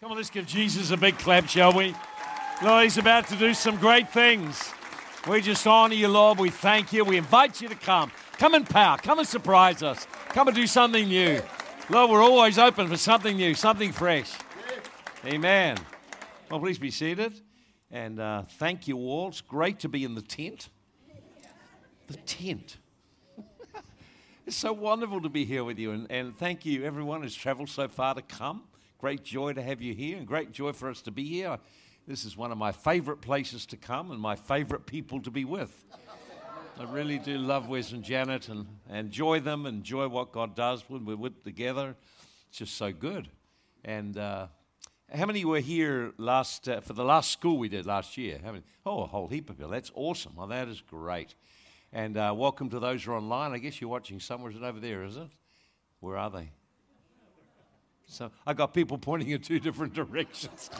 Come on, let's give Jesus a big clap, shall we? Lord, he's about to do some great things. We just honor you, Lord. We thank you. We invite you to come. Come in power. Come and surprise us. Come and do something new. Lord, we're always open for something new, something fresh. Amen. Well, please be seated. And thank you all. It's great to be in the tent. The tent. It's so wonderful to be here with you. And thank you, everyone who's traveled so far to come. Great joy to have you here and great joy for us to be here. This is one of my favorite places to come and my favorite people to be with. I really do love Wes and Janet and enjoy them, enjoy what God does when we're together. It's just so good. And how many were here for the last school we did last year? How many? Oh, a whole heap of people. That's awesome. Well, that is great. And welcome to those who are online. I guess you're watching somewhere. Is it over there, is it? Where are they? So I got people pointing in two different directions.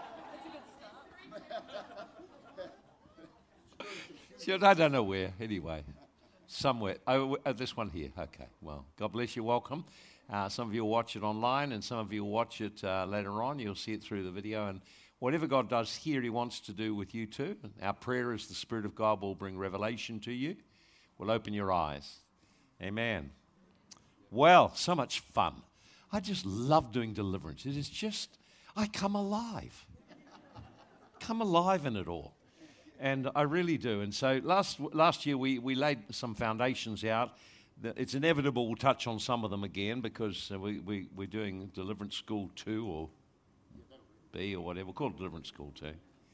I don't know where. Anyway, somewhere. Oh, this one here. Okay. Well, God bless you. Welcome. Some of you will watch it online, and some of you will watch it later on. You'll see it through the video. And whatever God does here, He wants to do with you too. Our prayer is the Spirit of God will bring revelation to you. Will open your eyes. Amen. Well, so much fun. I just love doing deliverance. It is just, I come alive. Come alive in it all. And I really do. And so last year we laid some foundations out. It's inevitable we'll touch on some of them again because we're doing Deliverance School 2 or B or whatever. We'll call it Deliverance School 2.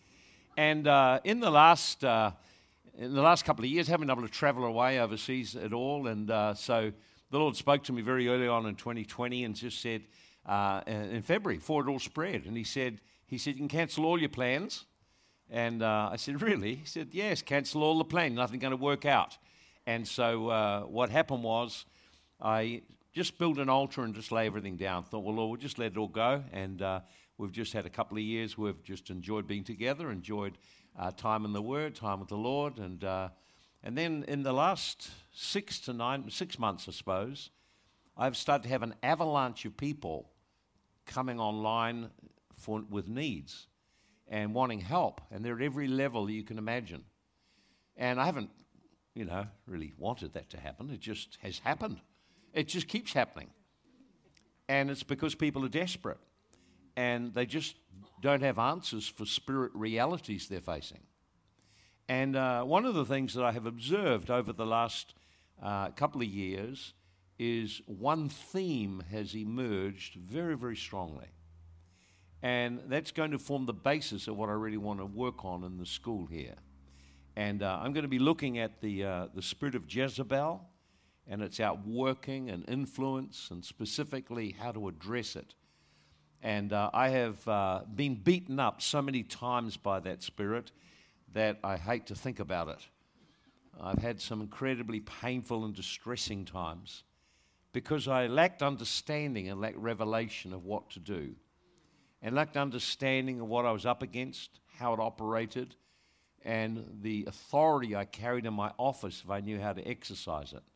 And in the last couple of years, haven't been able to travel away overseas at all. And so the Lord spoke to me very early on in 2020 and just said, in February, before it all spread, and He said, you can cancel all your plans. And I said, really? He said, yes, cancel all the plans. Nothing going to work out. And so what happened was I just built an altar and just lay everything down. Thought, well, Lord, we'll just let it all go. And we've just had a couple of years. We've just enjoyed being together, enjoyed time in the Word, time with the Lord. And then in the last 6 months, I suppose, I've started to have an avalanche of people coming online with needs and wanting help. And they're at every level you can imagine. And I haven't, really wanted that to happen. It just has happened. It just keeps happening. And it's because people are desperate. And they just don't have answers for spirit realities they're facing. And one of the things that I have observed over the last couple of years is one theme has emerged very, very strongly. And that's going to form the basis of what I really want to work on in the school here. And I'm going to be looking at the spirit of Jezebel and its outworking and influence and specifically how to address it. And I have been beaten up so many times by that spirit that I hate to think about it. I've had some incredibly painful and distressing times because I lacked understanding and lacked revelation of what to do. And lacked understanding of what I was up against, how it operated, and the authority I carried in my office if I knew how to exercise it.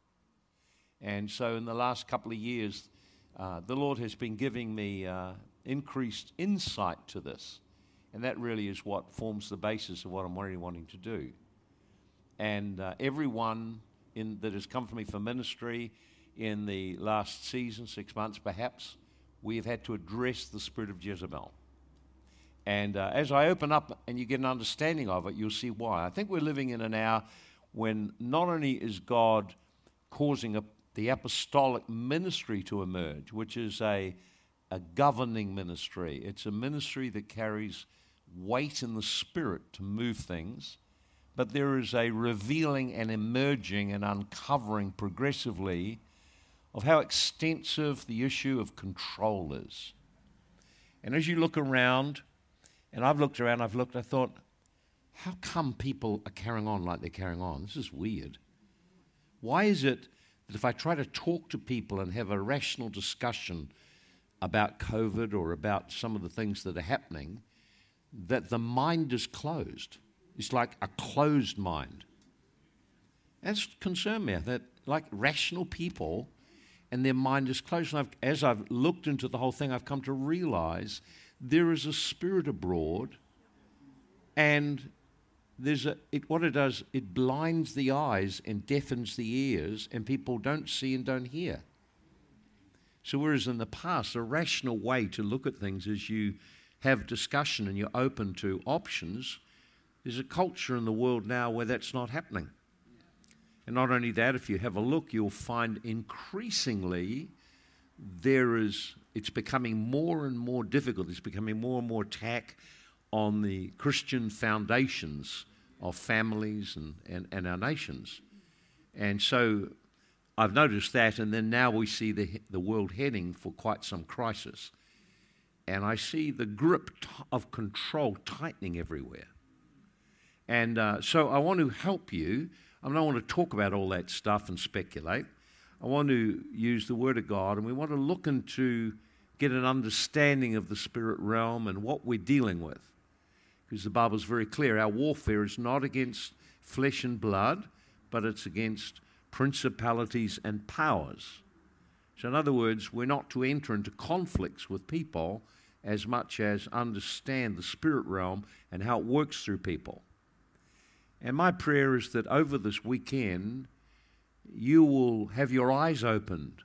And so in the last couple of years, the Lord has been giving me increased insight to this. And that really is what forms the basis of what I'm really wanting to do. And everyone that has come to me for ministry in the last season, 6 months perhaps, we have had to address the spirit of Jezebel. And as I open up and you get an understanding of it, you'll see why. I think we're living in an hour when not only is God causing the apostolic ministry to emerge, which is a governing ministry. It's a ministry that carries weight in the spirit to move things, but there is a revealing and emerging and uncovering progressively of how extensive the issue of control is. And as you look around, and I've looked around, I thought, how come people are carrying on like they're carrying on? This is weird. Why is it that if I try to talk to people and have a rational discussion about COVID or about some of the things that are happening, that the mind is closed? It's like a closed mind. That's concerned me, that like rational people and their mind is closed. And as I've looked into the whole thing, I've come to realize there is a spirit abroad, and what it does, it blinds the eyes and deafens the ears, and people don't see and don't hear. So whereas in the past, a rational way to look at things is you have discussion and you're open to options, there's a culture in the world now where that's not happening. And not only that, if you have a look, you'll find increasingly it's becoming more and more difficult. It's becoming more and more attack on the Christian foundations of families and our nations. And so I've noticed that, and then now we see the world heading for quite some crisis. And I see the grip of control tightening everywhere. And so I want to help you. I don't want to talk about all that stuff and speculate. I want to use the Word of God, and we want to look into, get an understanding of the spirit realm and what we're dealing with. Because the Bible's very clear, our warfare is not against flesh and blood, but it's against principalities and powers. So in other words, we're not to enter into conflicts with people as much as understand the spirit realm and how it works through people. And my prayer is that over this weekend, you will have your eyes opened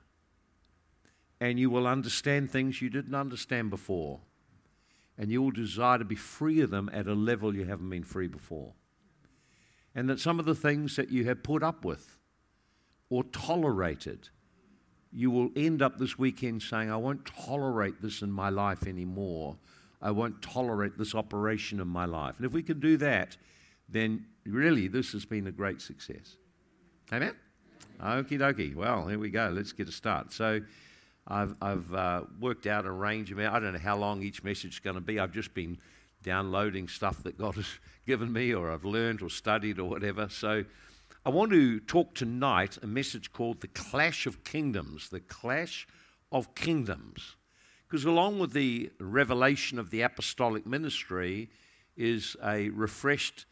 and you will understand things you didn't understand before. And you will desire to be free of them at a level you haven't been free before. And that some of the things that you have put up with or tolerated, you will end up this weekend saying, I won't tolerate this in my life anymore. I won't tolerate this operation in my life. And if we can do that, then really this has been a great success. Amen? Okie dokie. Well, here we go. Let's get a start. So I've worked out a range of, I don't know how long each message is going to be. I've just been downloading stuff that God has given me, or I've learned or studied or whatever. So I want to talk tonight a message called The Clash of Kingdoms. The Clash of Kingdoms. Because along with the revelation of the apostolic ministry is a refreshed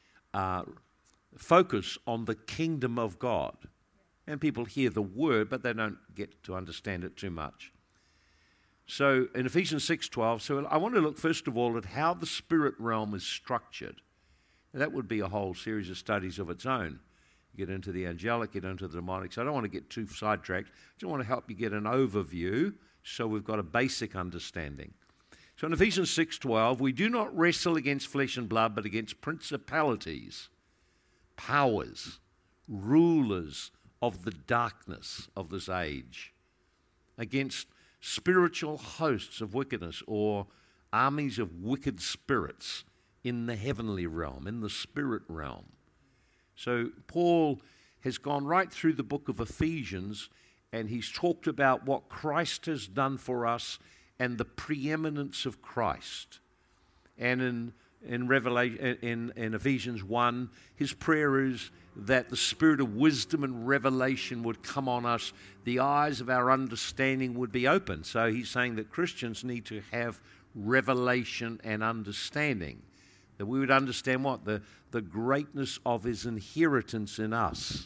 focus on the kingdom of God. And people hear the word, but they don't get to understand it too much. So in Ephesians 6:12, so I want to look first of all at how the spirit realm is structured. And that would be a whole series of studies of its own. Get into the angelic, get into the demonic. So I don't want to get too sidetracked. I just want to help you get an overview so we've got a basic understanding. So in Ephesians 6:12, we do not wrestle against flesh and blood, but against principalities, powers, rulers of the darkness of this age, against spiritual hosts of wickedness or armies of wicked spirits in the heavenly realm, in the spirit realm. So Paul has gone right through the book of Ephesians, and he's talked about what Christ has done for us and the preeminence of Christ. And in Ephesians 1, his prayer is that the spirit of wisdom and revelation would come on us, the eyes of our understanding would be open. So he's saying that Christians need to have revelation and understanding, that we would understand what? The greatness of his inheritance in us.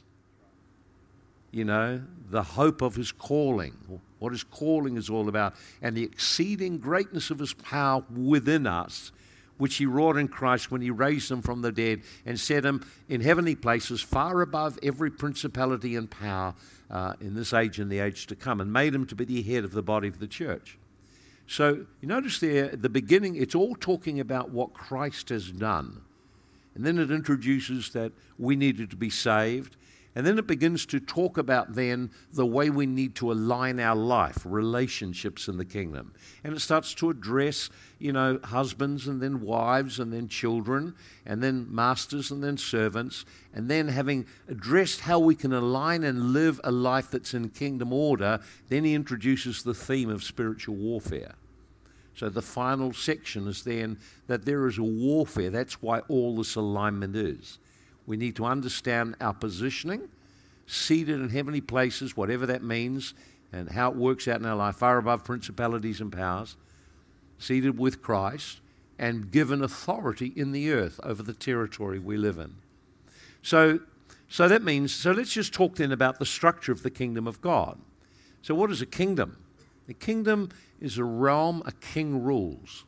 You know, the hope of his calling, what his calling is all about, and the exceeding greatness of his power within us, which he wrought in Christ when he raised him from the dead and set him in heavenly places far above every principality and power in this age and the age to come, and made him to be the head of the body of the church. So you notice there at the beginning, it's all talking about what Christ has done. And then it introduces that we needed to be saved. And then it begins to talk about then the way we need to align our life, relationships in the kingdom. And it starts to address, you know, husbands and then wives and then children and then masters and then servants. And then having addressed how we can align and live a life that's in kingdom order, then he introduces the theme of spiritual warfare. So the final section is then that there is a warfare. That's why all this alignment is. We need to understand our positioning, seated in heavenly places, whatever that means, and how it works out in our life, far above principalities and powers, seated with Christ, and given authority in the earth over the territory we live in. So that means, so let's just talk then about the structure of the kingdom of God. So what is a kingdom? A kingdom is a realm a king rules.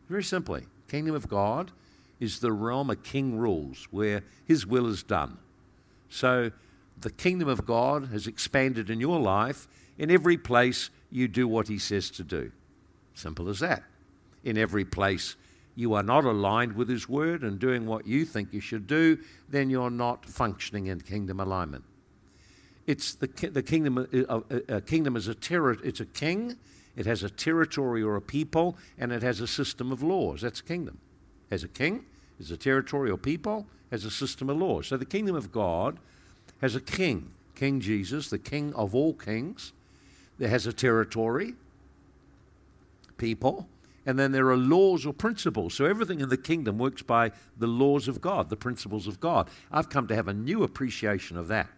Very simply, kingdom of God is the realm a king rules, where his will is done. So the kingdom of God has expanded in your life. In every place, you do what he says to do. Simple as that. In every place, you are not aligned with his word and doing what you think you should do, then you're not functioning in kingdom alignment. It's the kingdom. A kingdom is it's a king. It has a territory or a people, and it has a system of laws. That's a kingdom. Has a king, has a territory or people, has a system of laws. So the kingdom of God has a king, King Jesus, the king of all kings. There has a territory, people, and then there are laws or principles. So everything in the kingdom works by the laws of God, the principles of God. I've come to have a new appreciation of that.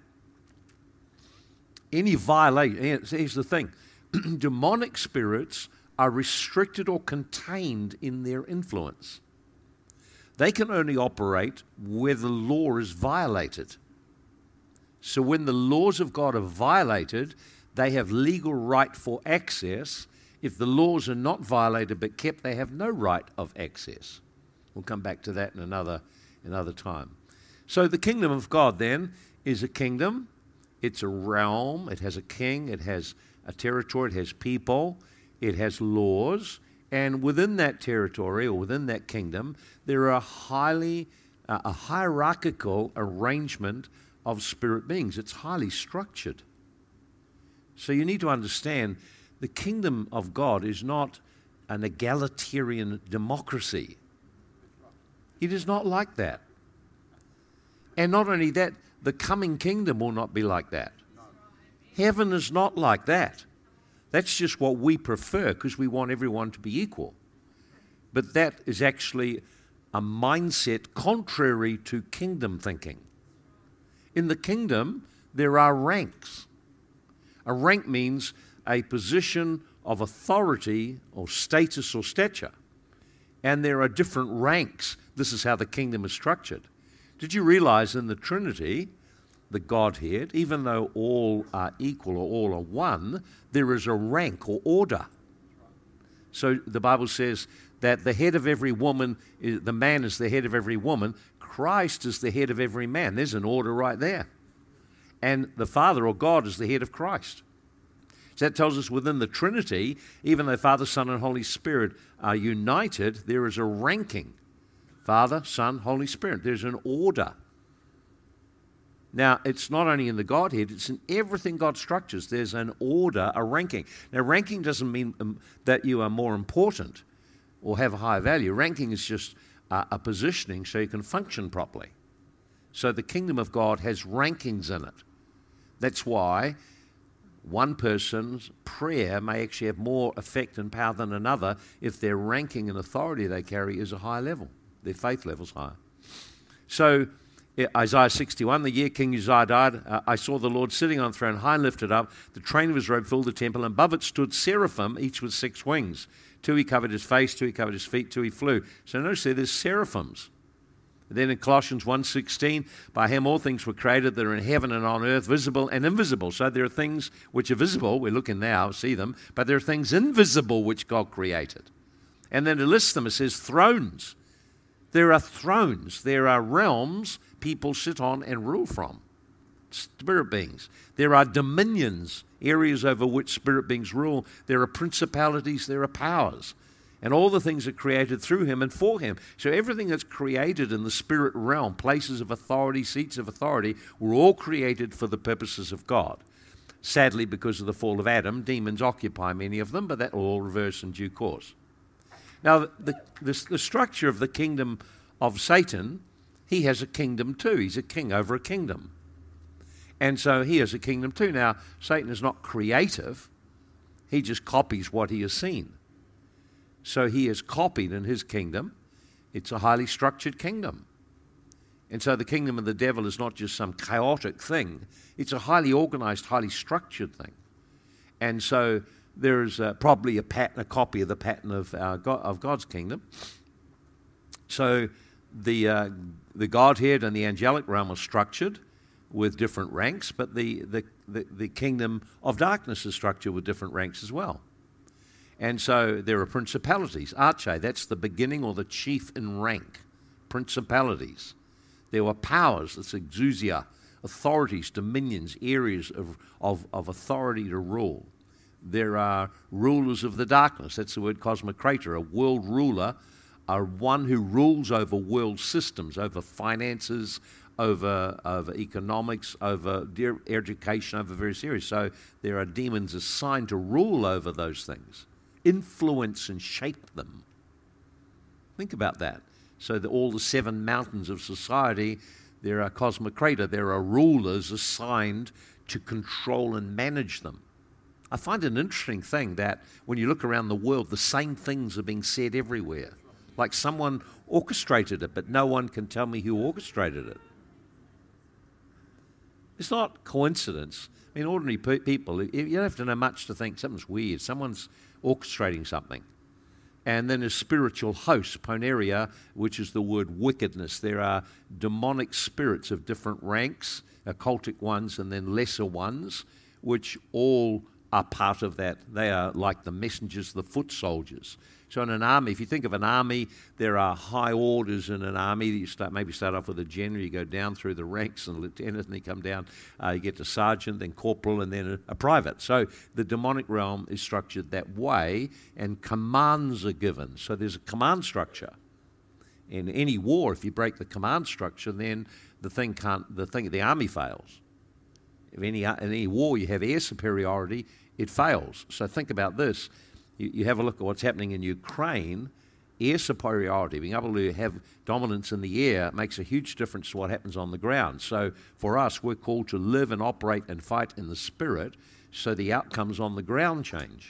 Any violation, here's the thing, demonic spirits are restricted or contained in their influence. They can only operate where the law is violated. So when the laws of God are violated, they have legal right for access. If the laws are not violated but kept, they have no right of access. We'll come back to that in another time. So the kingdom of God then is a kingdom. It's a realm. It has a king. It has a territory. It has people. It has laws. And within that territory or within that kingdom, there are a hierarchical arrangement of spirit beings. It's highly structured. So you need to understand the kingdom of God is not an egalitarian democracy. It is not like that. And not only that, the coming kingdom will not be like that. Heaven is not like that. That's just what we prefer because we want everyone to be equal. But that is actually a mindset contrary to kingdom thinking. In the kingdom, there are ranks. A rank means a position of authority or status or stature. And there are different ranks. This is how the kingdom is structured. Did you realize in the Trinity, the Godhead, even though all are equal or all are one, there is a rank or order. So the Bible says that the head of every woman, the man is the head of every woman. Christ is the head of every man. There's an order right there. And the Father or God is the head of Christ. So that tells us within the Trinity, even though Father, Son, and Holy Spirit are united, there is a ranking. Father, Son, Holy Spirit. There's an order. Now, it's not only in the Godhead, it's in everything God structures. There's an order, a ranking. Now, ranking doesn't mean that you are more important or have a higher value. Ranking is just a positioning so you can function properly. So the kingdom of God has rankings in it. That's why one person's prayer may actually have more effect and power than another if their ranking and authority they carry is a high level. Their faith level's higher. So Isaiah 61, the year King Uzziah died, I saw the Lord sitting on a throne, high and lifted up. The train of his robe filled the temple, and above it stood seraphim, each with 6 wings. 2 he covered his face, 2 he covered his feet, 2 he flew. So notice there's seraphims. Then in Colossians 1:16, by him all things were created that are in heaven and on earth, visible and invisible. So there are things which are visible, we're looking now, see them, but there are things invisible which God created. And then to list them, it says thrones. There are thrones, there are realms people sit on and rule from, spirit beings. There are dominions, areas over which spirit beings rule. There are principalities, there are powers. And all the things are created through him and for him. So everything that's created in the spirit realm, places of authority, seats of authority, were all created for the purposes of God. Sadly, because of the fall of Adam, demons occupy many of them, but that will all reverse in due course. Now, the structure of the kingdom of Satan, he has a kingdom too. He's a king over a kingdom. And so he has a kingdom too. Now, Satan is not creative. He just copies what he has seen. So he is copied in his kingdom. It's a highly structured kingdom. And so the kingdom of the devil is not just some chaotic thing. It's a highly organized, highly structured thing. And so there's probably a copy of the pattern of God's kingdom. So the Godhead and the angelic realm are structured with different ranks, but the kingdom of darkness is structured with different ranks as well. And so there are principalities. Arche, that's the beginning or the chief in rank. Principalities. There were powers, that's exousia, authorities, dominions, areas of authority to rule. There are rulers of the darkness. That's the word cosmocrator. A world ruler, one who rules over world systems, over finances, over economics, over education, over various areas. So there are demons assigned to rule over those things, influence and shape them. Think about that. So all the 7 mountains of society, there are cosmocrata, there are rulers assigned to control and manage them. I find it an interesting thing that when you look around the world, the same things are being said everywhere. Like someone orchestrated it, but no one can tell me who orchestrated it. It's not coincidence. I mean, ordinary people, you don't have to know much to think something's weird. Someone's orchestrating something. And then there's spiritual hosts, poneria, which is the word wickedness. There are demonic spirits of different ranks, occultic ones and then lesser ones, which all are part of that. They are like the messengers, the foot soldiers. So in an army, if you think of an army, there are high orders in an army. You maybe start off with a general, you go down through the ranks and lieutenant, and you come down, you get to sergeant, then corporal, and then a private. So the demonic realm is structured that way, and commands are given. So there's a command structure. In any war, if you break the command structure, then the army fails. If in any war you have air superiority, it fails. So think about this. You have a look at what's happening in Ukraine. Air superiority, being able to have dominance in the air, makes a huge difference to what happens on the ground. So for us, we're called to live and operate and fight in the spirit, so the outcomes on the ground change.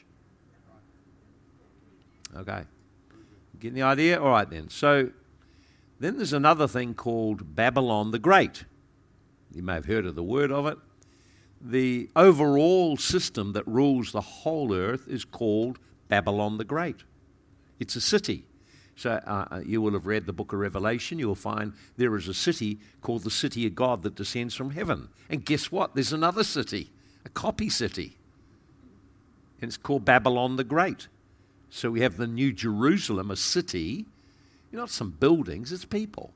Okay. Getting the idea? All right then. So then there's another thing called Babylon the Great. You may have heard of the word of it. The overall system that rules the whole earth is called Babylon the Great. It's a city. So you will have read the book of Revelation. You will find there is a city called the city of God that descends from heaven. And guess what? There's another city, a copy city. And it's called Babylon the Great. So we have the New Jerusalem, a city. Not some buildings, it's people.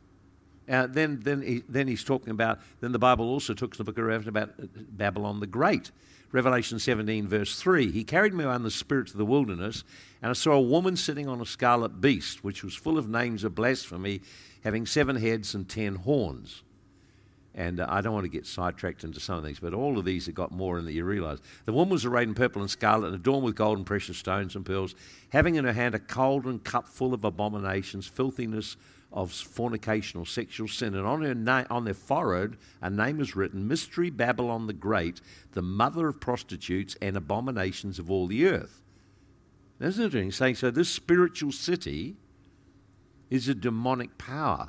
Then he's talking about, then the Bible also talks in the book of Revelation about Babylon the Great. Revelation 17 verse 3, he carried me away in the spirit to the wilderness, and I saw a woman sitting on a scarlet beast, which was full of names of blasphemy, having 7 heads and 10 horns. And I don't want to get sidetracked into some of these, but all of these have got more in that you realize. The woman was arrayed in purple and scarlet, and adorned with gold and precious stones and pearls, having in her hand a cauldron cup full of abominations, filthiness of fornication or sexual sin, and on their forehead a name is written, Mystery Babylon the Great, the mother of prostitutes and abominations of all the earth. That's interesting, saying so this spiritual city is a demonic power.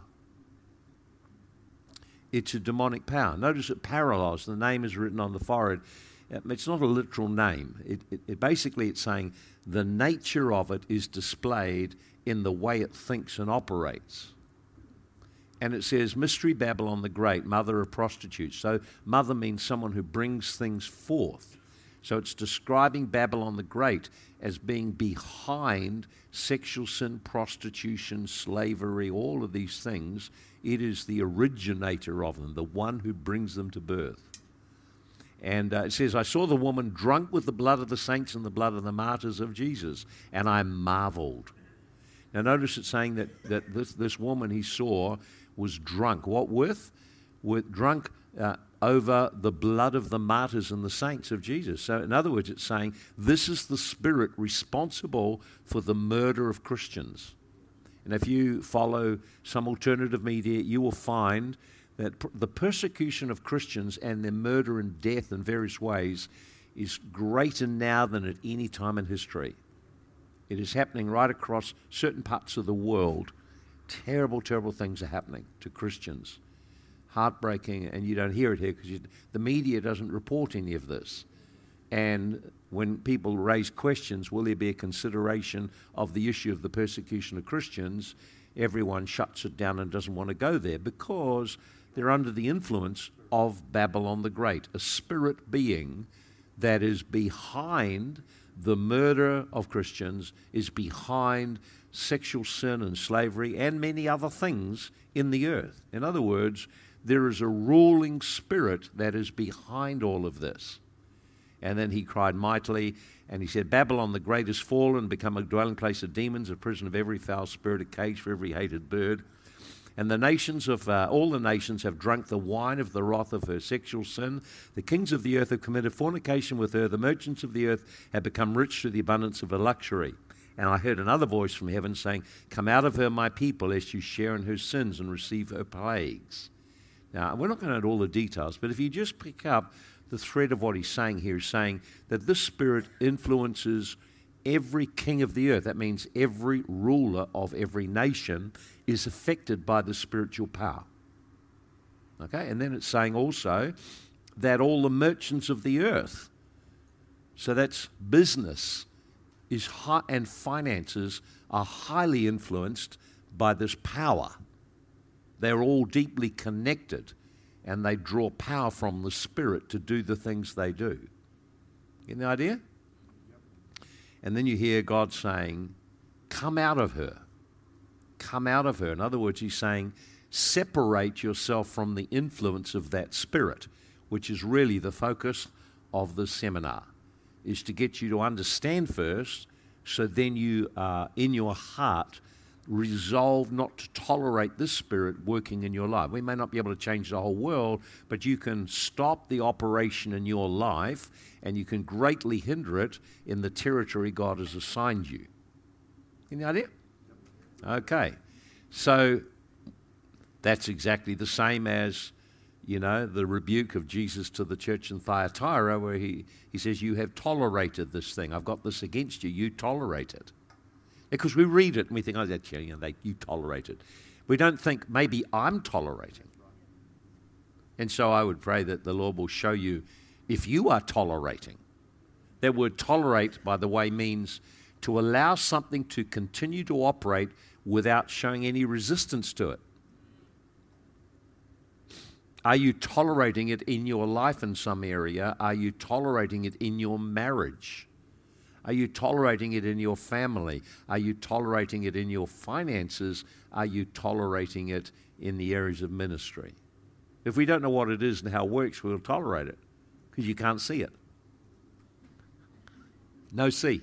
It's a demonic power. Notice it parallels. The name is written on the forehead. It's not a literal name. Basically it's saying the nature of it is displayed in the way it thinks and operates. And it says, Mystery Babylon the Great, mother of prostitutes. So mother means someone who brings things forth. So it's describing Babylon the Great as being behind sexual sin, prostitution, slavery, all of these things. It is the originator of them, the one who brings them to birth. And it says, I saw the woman drunk with the blood of the saints and the blood of the martyrs of Jesus, and I marveled. Now notice it's saying that this woman he saw was drunk. What with? Drunk over the blood of the martyrs and the saints of Jesus. So in other words, it's saying this is the spirit responsible for the murder of Christians. And if you follow some alternative media, you will find that the persecution of Christians and their murder and death in various ways is greater now than at any time in history. It is happening right across certain parts of the world. Terrible, terrible things are happening to Christians. Heartbreaking, and you don't hear it here because the media doesn't report any of this. And when people raise questions, will there be a consideration of the issue of the persecution of Christians, everyone shuts it down and doesn't want to go there because they're under the influence of Babylon the Great, a spirit being that is behind the murder of Christians is behind sexual sin and slavery and many other things in the earth. In other words, there is a ruling spirit that is behind all of this. And then he cried mightily, and he said, Babylon the great is fallen, become a dwelling place of demons, a prison of every foul spirit, a cage for every hated bird. And the nations of all the nations have drunk the wine of the wrath of her sexual sin. The kings of the earth have committed fornication with her. The merchants of the earth have become rich through the abundance of her luxury. And I heard another voice from heaven saying, Come out of her, my people, lest you share in her sins and receive her plagues. Now, we're not going to add all the details, but if you just pick up the thread of what he's saying here, he's saying that this spirit influences every king of the earth. That means every ruler of every nation is affected by the spiritual power. Okay, and then it's saying also that all the merchants of the earth, so that's business, is high, and finances are highly influenced by this power. They're all deeply connected, and they draw power from the Spirit to do the things they do. Get the idea? And then you hear God saying, come out of her. Come out of her. In other words, he's saying, separate yourself from the influence of that spirit, which is really the focus of the seminar, is to get you to understand first, so then you in your heart resolve not to tolerate this spirit working in your life. We may not be able to change the whole world, but you can stop the operation in your life, and you can greatly hinder it in the territory God has assigned you. Any idea? Okay. So that's exactly the same as, you know, the rebuke of Jesus to the church in Thyatira, where he says, you have tolerated this thing. I've got this against you. You tolerate it. Because we read it and we think, oh, that's, you know, you tolerate it. We don't think, maybe I'm tolerating. And so I would pray that the Lord will show you if you are tolerating. That word tolerate, by the way, means to allow something to continue to operate without showing any resistance to it. Are you tolerating it in your life in some area? Are you tolerating it in your marriage? Are you tolerating it in your family? Are you tolerating it in your finances? Are you tolerating it in the areas of ministry? If we don't know what it is and how it works, we'll tolerate it because you can't see it. No see.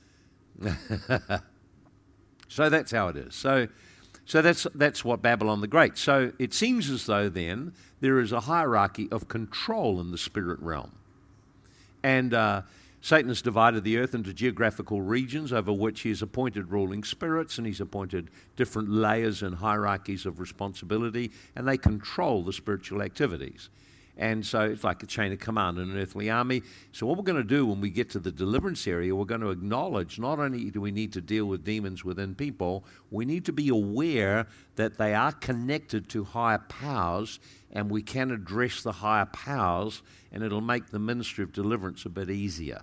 So that's how it is. So that's what Babylon the Great. So it seems as though then there is a hierarchy of control in the spirit realm. And Satan has divided the earth into geographical regions over which he has appointed ruling spirits, and he's appointed different layers and hierarchies of responsibility, and they control the spiritual activities. And so it's like a chain of command in an earthly army. So what we're going to do when we get to the deliverance area, we're going to acknowledge not only do we need to deal with demons within people, we need to be aware that they are connected to higher powers, and we can address the higher powers, and it'll make the ministry of deliverance a bit easier.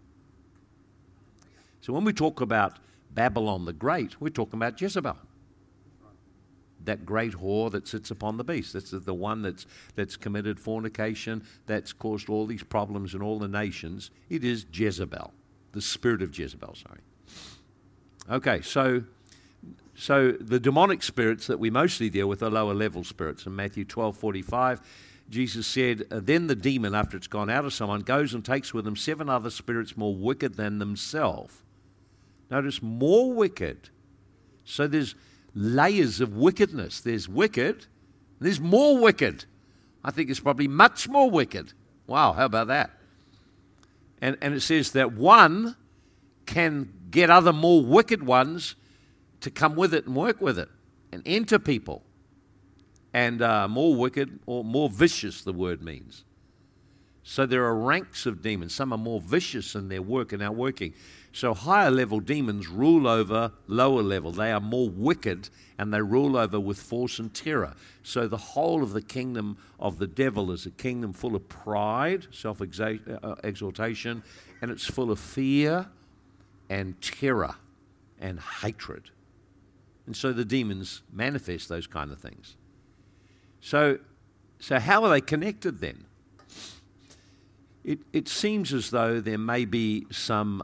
So when we talk about Babylon the Great, we're talking about Jezebel. That great whore that sits upon the beast. That's the one that's committed fornication, that's caused all these problems in all the nations. It is Jezebel, the spirit of Jezebel, sorry. Okay, so the demonic spirits that we mostly deal with are lower level spirits. In Matthew 12:45, Jesus said, then the demon, after it's gone out of someone, goes and takes with him 7 other spirits more wicked than themselves. Notice, more wicked. So there's layers of wickedness. There's wicked, there's more wicked. I think it's probably much more wicked. Wow, how about that? And it says that one can get other more wicked ones to come with it and work with it and enter people. And more wicked or more vicious, the word means. So there are ranks of demons. Some are more vicious in their work and outworking. So higher level demons rule over lower level. They are more wicked, and they rule over with force and terror. So the whole of the kingdom of the devil is a kingdom full of pride, self-exaltation, and it's full of fear and terror and hatred. And so the demons manifest those kind of things. So how are they connected then? It seems as though there may be some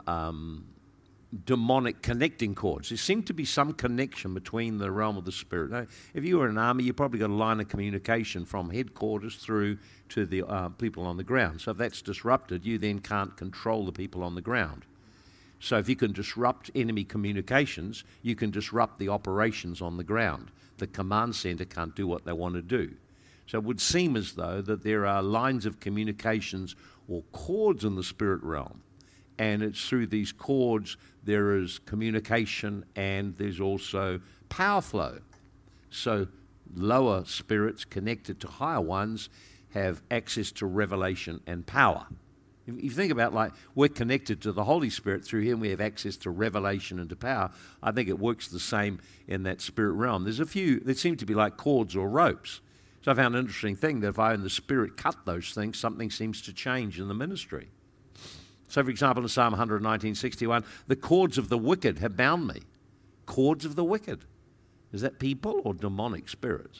demonic connecting cords. There seems to be some connection between the realm of the spirit. Now, if you were in an army, you probably got a line of communication from headquarters through to the people on the ground. So if that's disrupted, you then can't control the people on the ground. So if you can disrupt enemy communications, you can disrupt the operations on the ground. The command center can't do what they want to do. So it would seem as though that there are lines of communications or cords in the spirit realm. And it's through these cords there is communication and there's also power flow. So lower spirits connected to higher ones have access to revelation and power. If you think about, like, we're connected to the Holy Spirit, through Him we have access to revelation and to power. I think it works the same in that spirit realm. There's a few that seem to be like cords or ropes. So I found an interesting thing that if I in the Spirit cut those things, something seems to change in the ministry. So, for example, in Psalm 119:61, the cords of the wicked have bound me. Cords of the wicked. Is that people or demonic spirits?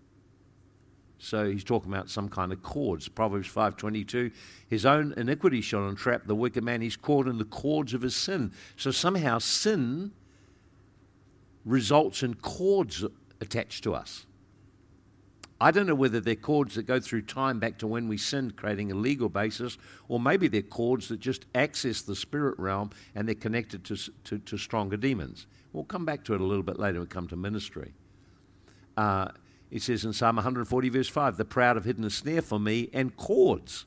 So he's talking about some kind of cords. Proverbs 5:22, his own iniquity shall entrap the wicked man. He's caught in the cords of his sin. So somehow sin results in cords attached to us. I don't know whether they're cords that go through time back to when we sinned, creating a legal basis, or maybe they're cords that just access the spirit realm and they're connected to stronger demons. We'll come back to it a little bit later when we come to ministry. It says in Psalm 140, verse 5, the proud have hidden a snare for me and cords.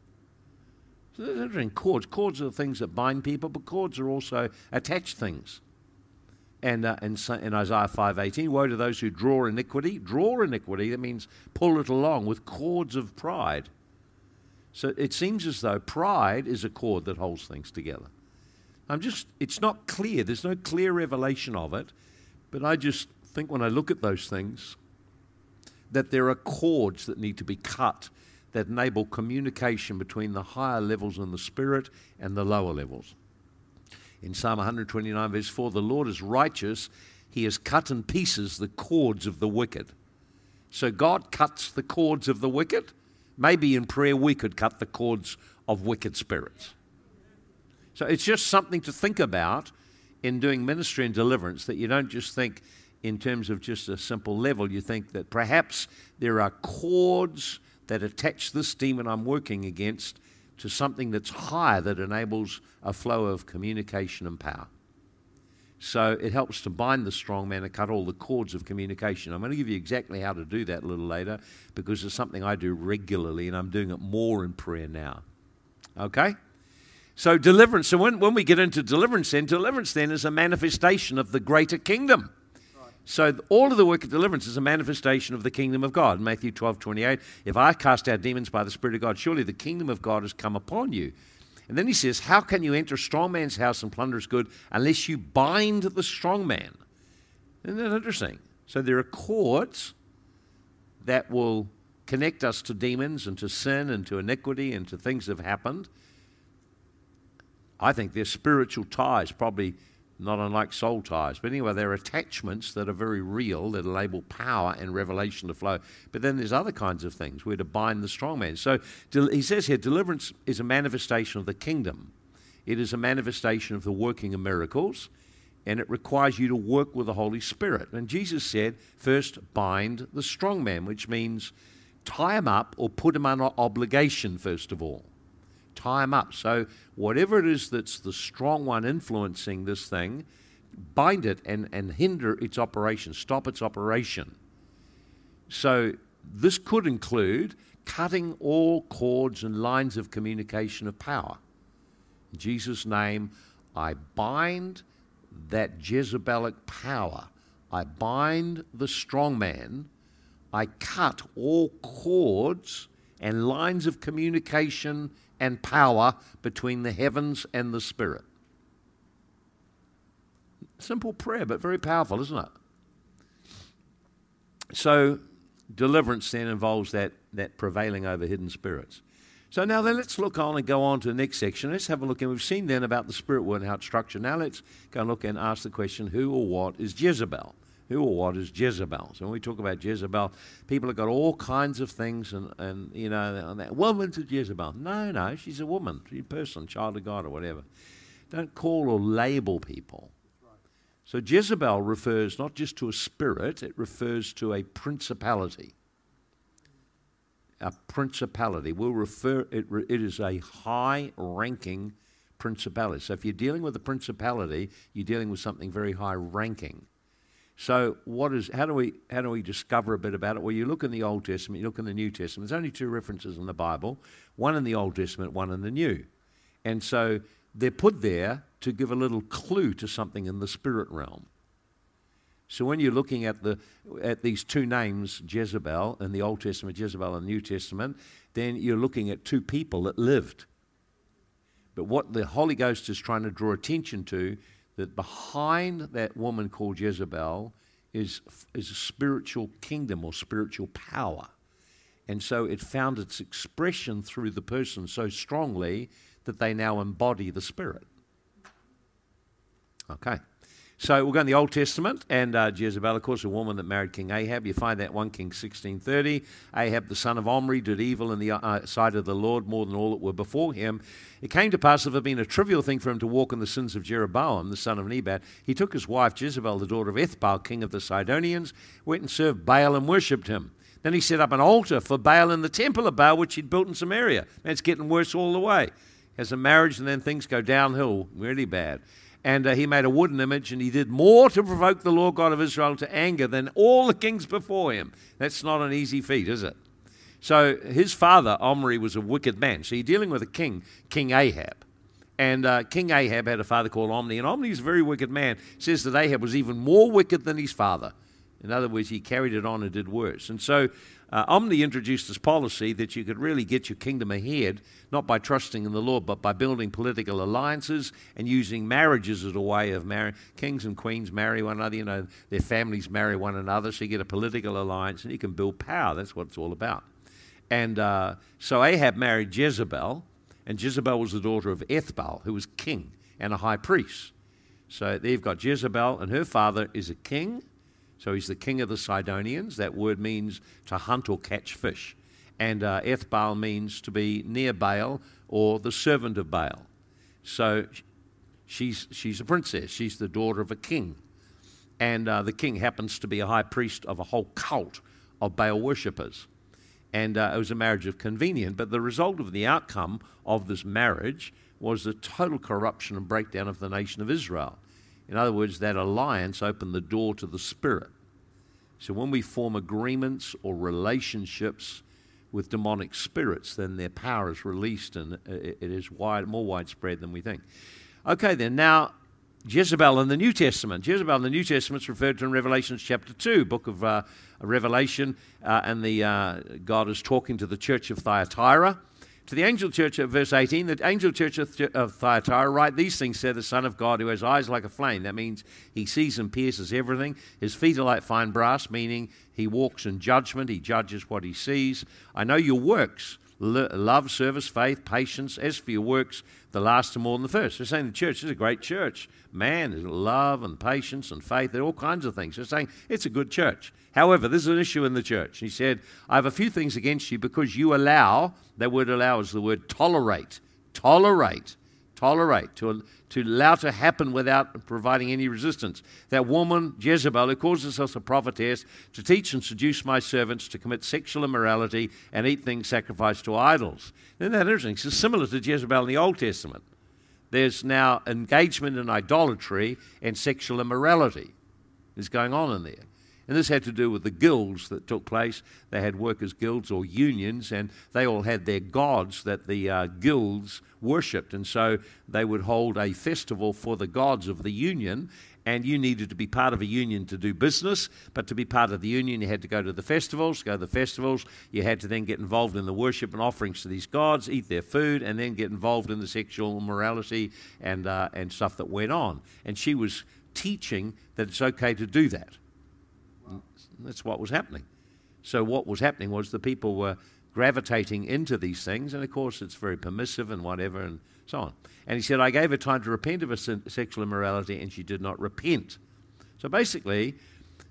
So there's interesting cords. Cords are the things that bind people, but cords are also attached things. And in Isaiah 5:18, woe to those who draw iniquity. Draw iniquity, that means pull it along with cords of pride. So it seems as though pride is a cord that holds things together. It's not clear. There's no clear revelation of it. But I just think when I look at those things, that there are cords that need to be cut that enable communication between the higher levels in the spirit and the lower levels. In Psalm 129, verse 4, the Lord is righteous. He has cut in pieces the cords of the wicked. So God cuts the cords of the wicked. Maybe in prayer we could cut the cords of wicked spirits. So it's just something to think about in doing ministry and deliverance, that you don't just think in terms of just a simple level. You think that perhaps there are cords that attach this demon I'm working against to something that's higher that enables a flow of communication and power. So it helps to bind the strong man and cut all the cords of communication. I'm going to give you exactly how to do that a little later, because it's something I do regularly and I'm doing it more in prayer now. Okay? So deliverance. So when we get into deliverance then is a manifestation of the greater kingdom. So all of the work of deliverance is a manifestation of the kingdom of God. Matthew 12:28, if I cast out demons by the Spirit of God, surely the kingdom of God has come upon you. And then he says, how can you enter a strong man's house and plunder his good unless you bind the strong man? Isn't that interesting? So there are cords that will connect us to demons and to sin and to iniquity and to things that have happened. I think they're spiritual ties, probably not unlike soul ties. But anyway, they're attachments that are very real, that enable power and revelation to flow. But then there's other kinds of things. We're to bind the strong man. So he says here, deliverance is a manifestation of the kingdom. It is a manifestation of the working of miracles, and it requires you to work with the Holy Spirit. And Jesus said, first bind the strong man, which means tie him up or put him under obligation, first of all. Tie him up. So whatever it is that's the strong one influencing this thing, bind it and hinder its operation, stop its operation. So this could include cutting all cords and lines of communication of power. In Jesus' name, I bind that Jezebelic power. I bind the strong man. I cut all cords and lines of communication and power between the heavens and the spirit. Simple prayer, but very powerful, isn't it? So deliverance then involves that prevailing over hidden spirits. So now then let's look on and go on to the next section. Let's have a look. And we've seen then about the spirit world and how it's structured. Now let's go and look and ask the question, who or what is Jezebel? who or what is Jezebel. So when we talk about Jezebel, people have got all kinds of things, and you know, that woman's a Jezebel. No, she's a woman, she's a person, child of God or whatever. Don't call or label people. So Jezebel refers not just to a spirit, it refers to a principality. A principality. It is a high-ranking principality. So if you're dealing with a principality, you're dealing with something very high-ranking. So how do we discover a bit about it? Well, you look in the Old Testament, you look in the New Testament. There's only two references in the Bible, one in the Old Testament, one in the New. And so they're put there to give a little clue to something in the spirit realm. So when you're looking at these two names, Jezebel in the Old Testament, Jezebel in the New Testament, then you're looking at two people that lived. But what the Holy Ghost is trying to draw attention to, that behind that woman called Jezebel is a spiritual kingdom or spiritual power. And so it found its expression through the person so strongly that they now embody the Spirit. Okay. So we'll go in the Old Testament, and Jezebel, of course, a woman that married King Ahab. You find that 1 Kings 16:30. Ahab, the son of Omri, did evil in the sight of the Lord more than all that were before him. It came to pass, if it had been a trivial thing for him to walk in the sins of Jeroboam, the son of Nebat, he took his wife Jezebel, the daughter of Ethbaal, king of the Sidonians, went and served Baal and worshipped him. Then he set up an altar for Baal in the temple of Baal, which he'd built in Samaria. And it's getting worse all the way. Has a marriage, and then things go downhill really bad. And he made a wooden image, and he did more to provoke the Lord God of Israel to anger than all the kings before him. That's not an easy feat, is it? So his father, Omri, was a wicked man. So you're dealing with a king, King Ahab. And King Ahab had a father called Omri, and Omri is a very wicked man. It says that Ahab was even more wicked than his father. In other words, he carried it on and did worse. And so Omri introduced this policy that you could really get your kingdom ahead, not by trusting in the Lord, but by building political alliances and using marriages as a way of marrying. Kings and queens marry one another, you know, their families marry one another, so you get a political alliance and you can build power. That's what it's all about. And so Ahab married Jezebel, and Jezebel was the daughter of Ethbaal, who was king and a high priest. So there you've got Jezebel, and her father is a king. So he's the king of the Sidonians. That word means to hunt or catch fish. And Ethbaal means to be near Baal or the servant of Baal. So she's a princess. She's the daughter of a king. And the king happens to be a high priest of a whole cult of Baal worshippers. And it was a marriage of convenience. But the result of the outcome of this marriage was the total corruption and breakdown of the nation of Israel. In other words, that alliance opened the door to the spirit. So when we form agreements or relationships with demonic spirits, then their power is released, and it is more widespread than we think. Okay, then now Jezebel in the New Testament. Jezebel in the New Testament is referred to in Revelation chapter 2, book of Revelation, and God is talking to the church of Thyatira. To the angel church at verse 18, the angel church of Thyatira, write these things, said the Son of God, who has eyes like a flame. That means he sees and pierces everything. His feet are like fine brass, meaning he walks in judgment. He judges what he sees. I know your works, love, service, faith, patience. As for your works, the last are more than the first. They're saying the church is a great church. Man, there's love and patience and faith. There are all kinds of things. They're saying it's a good church. However, there's an issue in the church. He said, I have a few things against you because you allow, that word allow is the word tolerate, to allow to happen without providing any resistance. That woman, Jezebel, who calls herself a prophetess, to teach and seduce my servants to commit sexual immorality and eat things sacrificed to idols. Isn't that interesting? It's similar to Jezebel in the Old Testament. There's now engagement in idolatry and sexual immorality is going on in there. And this had to do with the guilds that took place. They had workers' guilds or unions, and they all had their gods that the guilds worshipped. And so they would hold a festival for the gods of the union, and you needed to be part of a union to do business. But to be part of the union, you had to go to the festivals. You had to then get involved in the worship and offerings to these gods, eat their food, and then get involved in the sexual immorality and stuff that went on. And she was teaching that it's okay to do that. That's what was happening. So what was happening was the people were gravitating into these things, and of course it's very permissive and whatever and so on. And he said, I gave her time to repent of her sexual immorality, and she did not repent. So basically,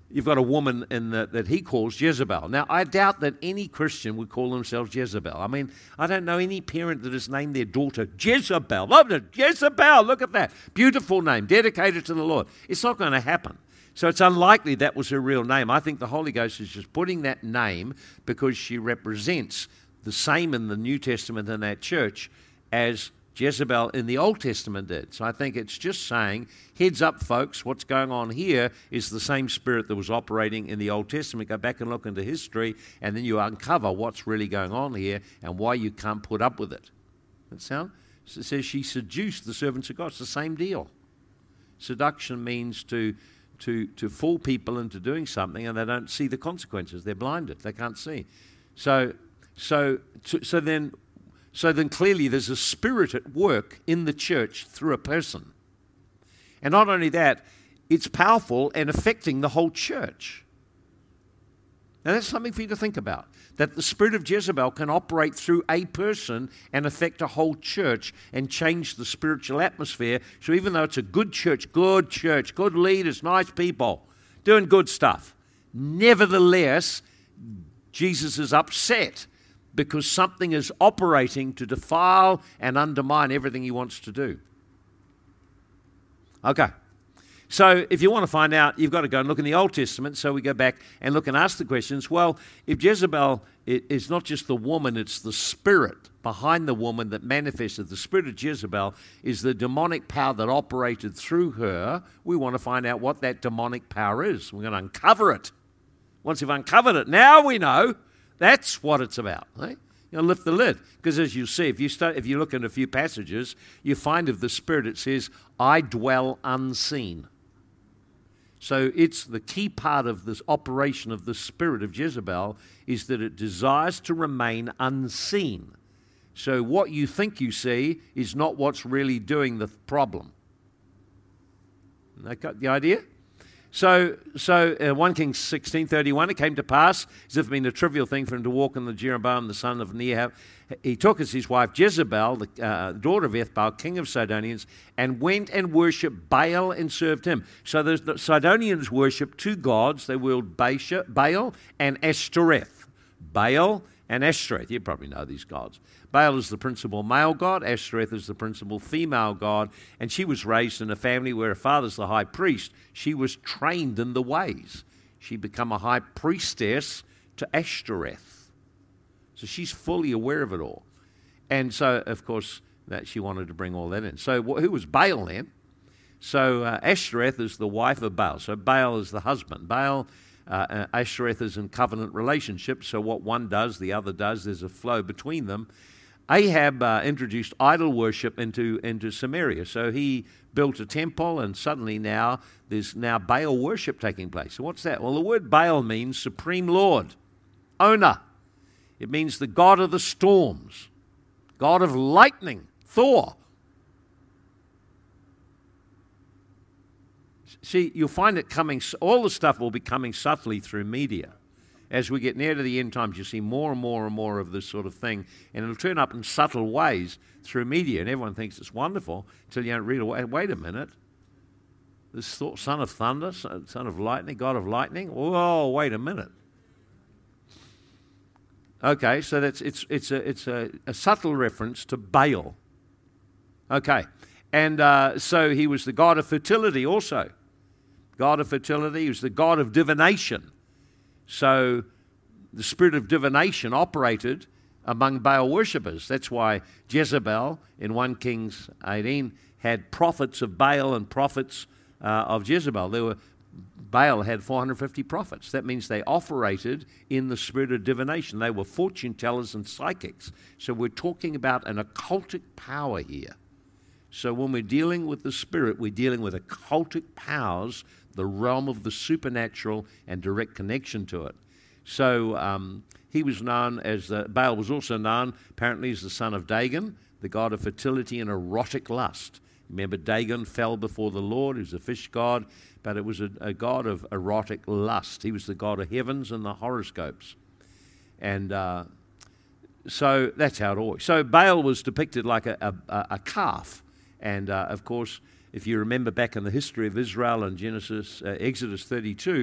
you've got a woman that he calls Jezebel. Now, I doubt that any Christian would call themselves Jezebel. I mean, I don't know any parent that has named their daughter Jezebel. Love it, Jezebel, look at that. Beautiful name, dedicated to the Lord. It's not going to happen. So it's unlikely that was her real name. I think the Holy Ghost is just putting that name because she represents the same in the New Testament in that church as Jezebel in the Old Testament did. So I think it's just saying, heads up, folks, what's going on here is the same spirit that was operating in the Old Testament. Go back and look into history, and then you uncover what's really going on here and why you can't put up with it. That sound? So it says she seduced the servants of God. It's the same deal. Seduction means to fool people into doing something, and they don't see the consequences. They're blinded. They can't see. So then clearly there's a spirit at work in the church through a person. And not only that, it's powerful and affecting the whole church. Now that's something for you to think about, that the spirit of Jezebel can operate through a person and affect a whole church and change the spiritual atmosphere. So even though it's a good church, good leaders, nice people, doing good stuff, nevertheless, Jesus is upset because something is operating to defile and undermine everything he wants to do. Okay. So if you want to find out, you've got to go and look in the Old Testament. So we go back and look and ask the questions. Well, if Jezebel is not just the woman, it's the spirit behind the woman that manifested. The spirit of Jezebel is the demonic power that operated through her. We want to find out what that demonic power is. We're going to uncover it. Once you've uncovered it, now we know that's what it's about. Right? You know, lift the lid. Because as you see, if you look in a few passages, you find of the spirit, it says, I dwell unseen. So it's the key part of this operation of the spirit of Jezebel is that it desires to remain unseen. So what you think you see is not what's really doing the problem. The idea? So 1 Kings 16:31, it came to pass, as if it had been a trivial thing for him to walk in the Jeroboam, the son of Nehat. He took as his wife Jezebel, the daughter of Ethbaal, king of Sidonians, and went and worshipped Baal and served him. So the Sidonians worshipped two gods. They worshiped Baal and Ashtoreth. Baal and Ashtoreth. You probably know these gods. Baal is the principal male god. Ashtoreth is the principal female god. And she was raised in a family where her father's the high priest. She was trained in the ways. She became a high priestess to Ashtoreth. So she's fully aware of it all. And so, of course, that she wanted to bring all that in. So who was Baal then? So Ashtoreth is the wife of Baal. So Baal is the husband. Ashtoreth is in covenant relationship. So what one does, the other does. There's a flow between them. Ahab introduced idol worship into Samaria. So he built a temple, and suddenly there's Baal worship taking place. So what's that? Well, the word Baal means supreme lord, owner. It means the god of the storms, god of lightning, Thor. See, you'll find it coming, all the stuff will be coming subtly through media. As we get near to the end times, you see more and more and more of this sort of thing, and it'll turn up in subtle ways through media, and everyone thinks it's wonderful until you don't read it. Wait a minute. This son of thunder, son of lightning, god of lightning? Whoa, wait a minute. Okay, so it's a subtle reference to Baal. Okay, and so he was the god of fertility also. God of fertility, he was the god of divination. So the spirit of divination operated among Baal worshippers. That's why Jezebel in 1 Kings 18 had prophets of Baal and prophets of Jezebel. Baal had 450 prophets. That means they operated in the spirit of divination. They were fortune tellers and psychics. So we're talking about an occultic power here. So when we're dealing with the spirit, we're dealing with occultic powers, the realm of the supernatural and direct connection to it. So he was known as, Baal was also known apparently as the son of Dagon, the god of fertility and erotic lust. Remember, Dagon fell before the Lord. He was a fish god, but it was a god of erotic lust. He was the god of heavens and the horoscopes. And so that's how it always. So Baal was depicted like a calf. And, of course, if you remember back in the history of Israel in Exodus 32,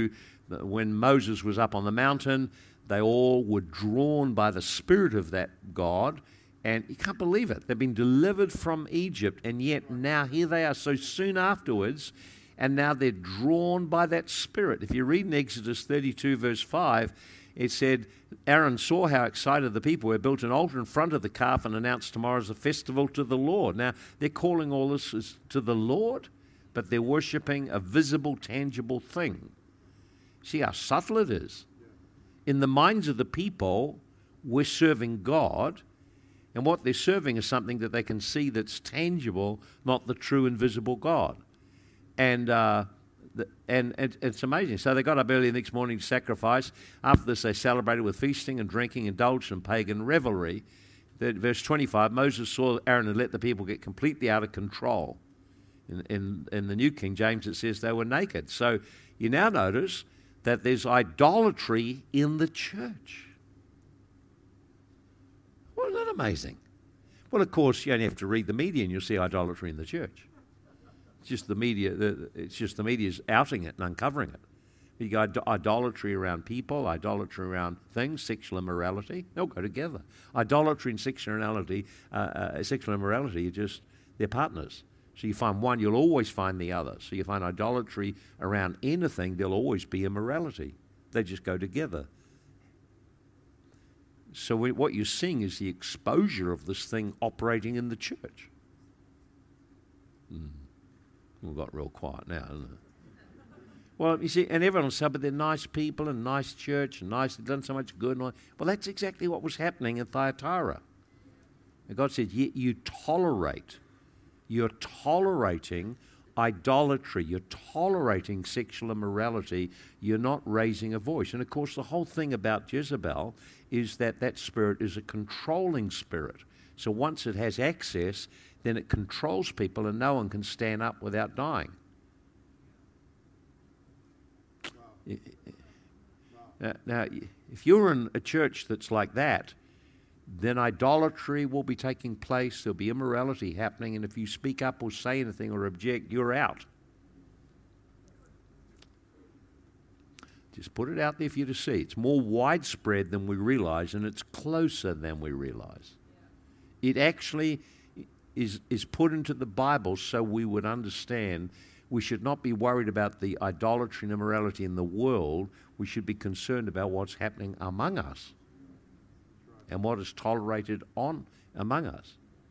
when Moses was up on the mountain, they all were drawn by the Spirit of that God. And you can't believe it. They've been delivered from Egypt, and yet now here they are so soon afterwards, and now they're drawn by that Spirit. If you read in Exodus 32, verse 5, it said, Aaron saw how excited the people were, built an altar in front of the calf and announced tomorrow's a festival to the Lord. Now, they're calling all this to the Lord, but they're worshipping a visible, tangible thing. See how subtle it is. In the minds of the people, we're serving God, and what they're serving is something that they can see that's tangible, not the true invisible God. And it's amazing. So they got up early the next morning to sacrifice. After this, they celebrated with feasting and drinking, indulged in pagan revelry. Verse 25, Moses saw Aaron had let the people get completely out of control. In the New King James, it says they were naked. So you now notice that there's idolatry in the church. Well, isn't that amazing? Well, of course, you only have to read the media and you'll see idolatry in the church. It's just the media. It's just the media's outing it and uncovering it. You got idolatry around people, idolatry around things, sexual immorality. They'll go together. Idolatry and sexual immorality, they're partners. So you find one, you'll always find the other. So you find idolatry around anything, there'll always be immorality. They just go together. So what you're seeing is the exposure of this thing operating in the church. We've got real quiet now, isn't it? Well, you see, and everyone said, but they're nice people and nice church and nice, they've done so much good. And all. Well, that's exactly what was happening in Thyatira. And God said, you're tolerating idolatry, you're tolerating sexual immorality, you're not raising a voice. And of course, the whole thing about Jezebel is that spirit is a controlling spirit. So once it has access, then it controls people and no one can stand up without dying. Now, if you're in a church that's like that, then idolatry will be taking place, there'll be immorality happening, and if you speak up or say anything or object, you're out. Just put it out there for you to see. It's more widespread than we realize, and it's closer than we realize. It actually is put into the Bible so we would understand we should not be worried about the idolatry and immorality in the world. We should be concerned about what's happening among us and what is tolerated among us.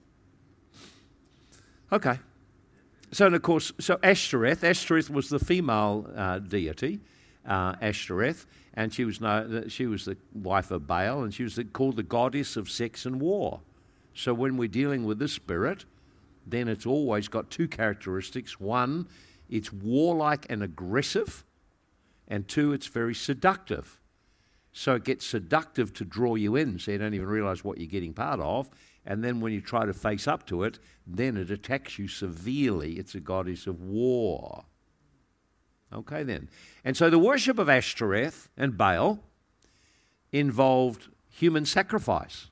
Okay. So, and of course, Ashtoreth was the female deity, Ashtoreth, and she was the wife of Baal, and she was called the goddess of sex and war. So when we're dealing with this spirit, then it's always got two characteristics. One, it's warlike and aggressive, and two, it's very seductive. So it gets seductive to draw you in, so you don't even realize what you're getting part of, and then when you try to face up to it, then it attacks you severely. It's a goddess of war. Okay then. And so the worship of Ashtoreth and Baal involved human sacrifice.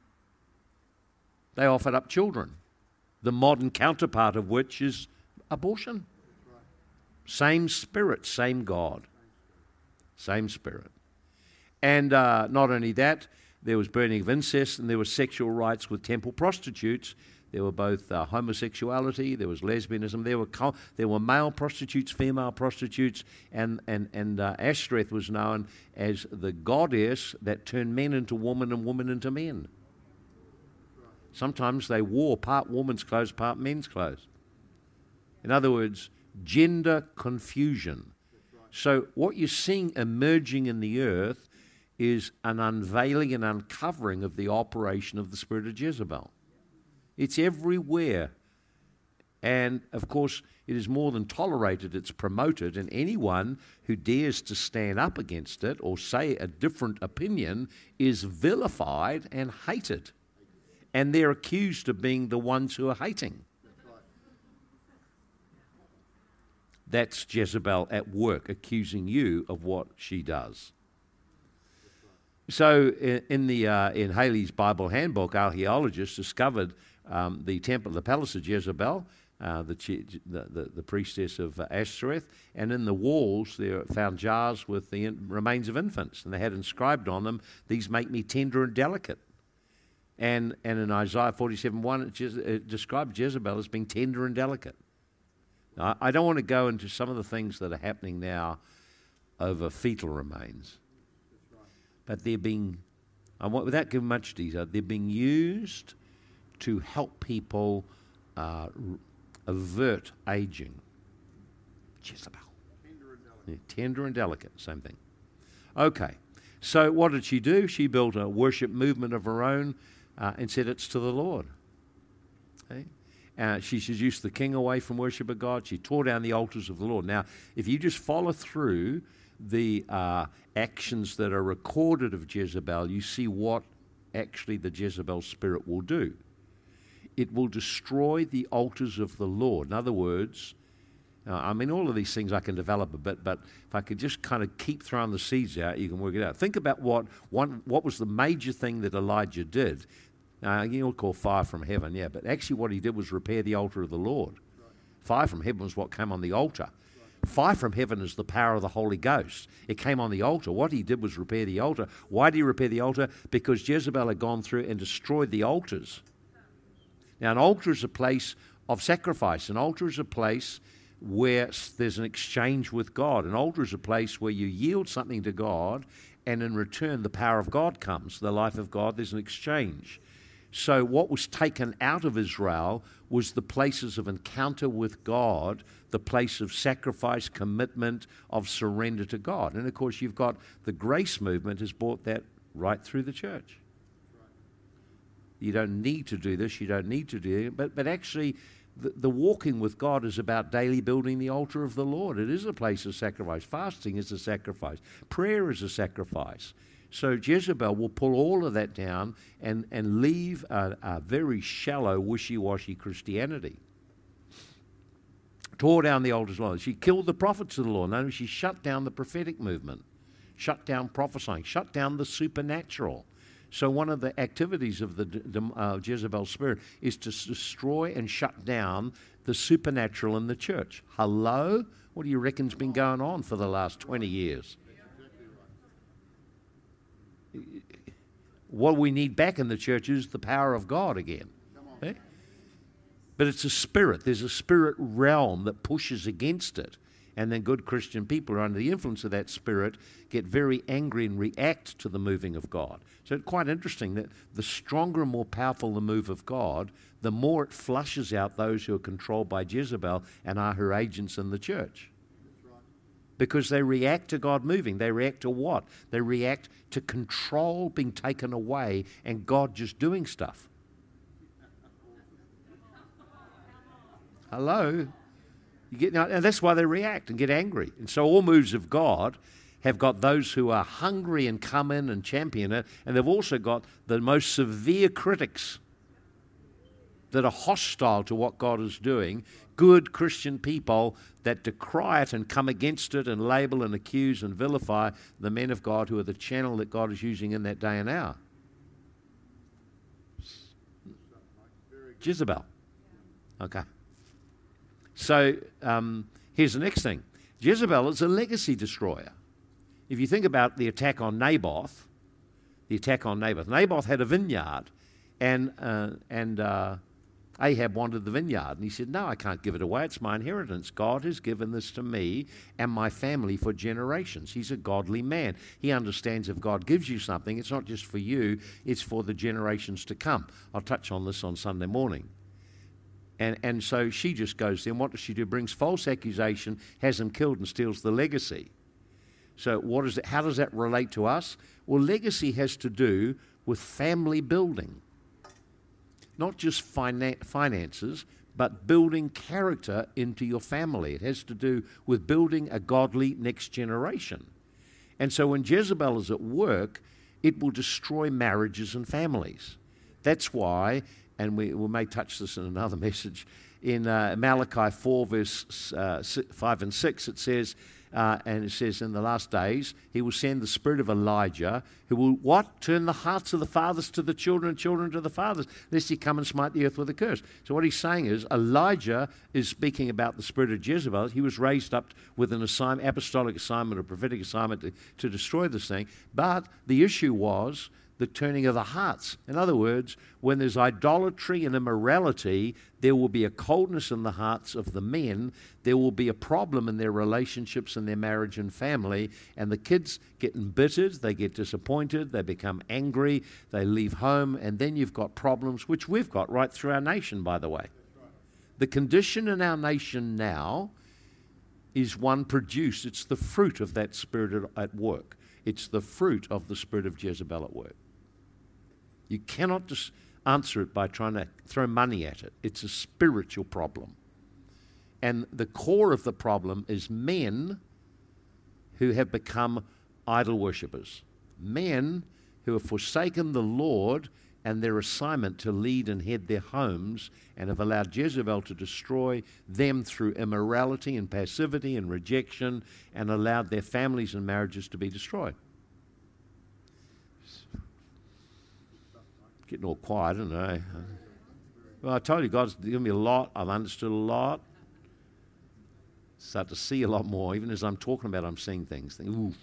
They offered up children, the modern counterpart of which is abortion. Same spirit, same God. Same spirit. And not only that, there was burning of incest and there was sexual rights with temple prostitutes. There were both homosexuality, there was lesbianism, there were male prostitutes, female prostitutes, and Ashtoreth was known as the goddess that turned men into women and women into men. Sometimes they wore part woman's clothes, part men's clothes. In other words, gender confusion. So what you're seeing emerging in the earth is an unveiling and uncovering of the operation of the spirit of Jezebel. It's everywhere. And, of course, it is more than tolerated, it's promoted, and anyone who dares to stand up against it or say a different opinion is vilified and hated. And they're accused of being the ones who are hating. That's Jezebel at work, accusing you of what she does. So in Haley's Bible Handbook, archaeologists discovered the temple, the palace of Jezebel. the priestess of Ashtoreth, and in the walls there found jars with the remains of infants, and they had inscribed on them, "These make me tender and delicate." And in Isaiah 47:1, it described Jezebel as being tender and delicate. Now, I don't want to go into some of the things that are happening now over fetal remains, but they're being, without giving much detail, they're being used to help people avert aging. Jezebel. Tender and delicate, same thing. Okay, so what did she do? She built a worship movement of her own and said it's to the Lord. Okay? She seduced the king away from worship of God. She tore down the altars of the Lord. Now, if you just follow through the actions that are recorded of Jezebel, you see what actually the Jezebel spirit will do. It will destroy the altars of the Lord. In other words, all of these things I can develop a bit, but if I could just kind of keep throwing the seeds out, you can work it out. Think about what was the major thing that Elijah did. You'll call fire from heaven, yeah, but actually what he did was repair the altar of the Lord. Right. Fire from heaven was what came on the altar. Right. Fire from heaven is the power of the Holy Ghost. It came on the altar. What he did was repair the altar. Why did he repair the altar? Because Jezebel had gone through and destroyed the altars. Now, an altar is a place of sacrifice. An altar is a place where there's an exchange with God. An altar is a place where you yield something to God, and in return, the power of God comes, the life of God. There's an exchange. So what was taken out of Israel was the places of encounter with God, the place of sacrifice, commitment, of surrender to God. And, of course, you've got the grace movement has brought that right through the church. You don't need to do this, you don't need to do it. But actually, the walking with God is about daily building the altar of the Lord. It is a place of sacrifice. Fasting is a sacrifice. Prayer is a sacrifice. So Jezebel will pull all of that down and leave a very shallow, wishy-washy Christianity. Tore down the altars of the Lord. She killed the prophets of the Lord. No, she shut down the prophetic movement, shut down prophesying, shut down the supernatural. So one of the activities of the Jezebel spirit is to destroy and shut down the supernatural in the church. Hello? What do you reckon's been going on for the last 20 years? What we need back in the church is the power of God again. Eh? But it's a spirit. There's a spirit realm that pushes against it. And then good Christian people who are under the influence of that spirit get very angry and react to the moving of God. So it's quite interesting that the stronger and more powerful the move of God, the more it flushes out those who are controlled by Jezebel and are her agents in the church. Because they react to God moving. They react to what? They react to control being taken away and God just doing stuff. Hello? And that's why they react and get angry. And so all moves of God have got those who are hungry and come in and champion it, and they've also got the most severe critics that are hostile to what God is doing, good Christian people that decry it and come against it and label and accuse and vilify the men of God who are the channel that God is using in that day and hour. Jezebel. Okay. So here's the next thing. Jezebel is a legacy destroyer. If you think about the attack on Naboth, Naboth had a vineyard, and Ahab wanted the vineyard, and he said, "No, I can't give it away. It's my inheritance. God has given this to me and my family for generations." He's a godly man. He understands if God gives you something, it's not just for you, it's for the generations to come. I'll touch on this on Sunday morning. And so she just goes there, and what does she do? Brings false accusation, has him killed, and steals the legacy. So what is it? How does that relate to us? Well, legacy has to do with family building. Not just finances, but building character into your family. It has to do with building a godly next generation. And so when Jezebel is at work, it will destroy marriages and families. That's why, and we may touch this in another message, in Malachi 4, verse 5 and 6, it says, and it says in the last days, he will send the spirit of Elijah, who will what? Turn the hearts of the fathers to the children and children to the fathers, lest he come and smite the earth with a curse. So what he's saying is Elijah is speaking about the spirit of Jezebel. He was raised up with an assignment, apostolic assignment, a prophetic assignment to destroy this thing. But the issue was the turning of the hearts. In other words, when there's idolatry and immorality, there will be a coldness in the hearts of the men. There will be a problem in their relationships and their marriage and family. And the kids get embittered, they get disappointed, they become angry, they leave home, and then you've got problems, which we've got right through our nation, by the way. The condition in our nation now is one produced. It's the fruit of that spirit at work. It's the fruit of the spirit of Jezebel at work. You cannot just answer it by trying to throw money at it. It's a spiritual problem. And the core of the problem is men who have become idol worshippers. Men who have forsaken the Lord and their assignment to lead and head their homes and have allowed Jezebel to destroy them through immorality and passivity and rejection and allowed their families and marriages to be destroyed. Getting all quiet, isn't it? Well, I told you, God's given me a lot. I've understood a lot. Start to see a lot more. Even as I'm talking about it, I'm seeing things. Ooh.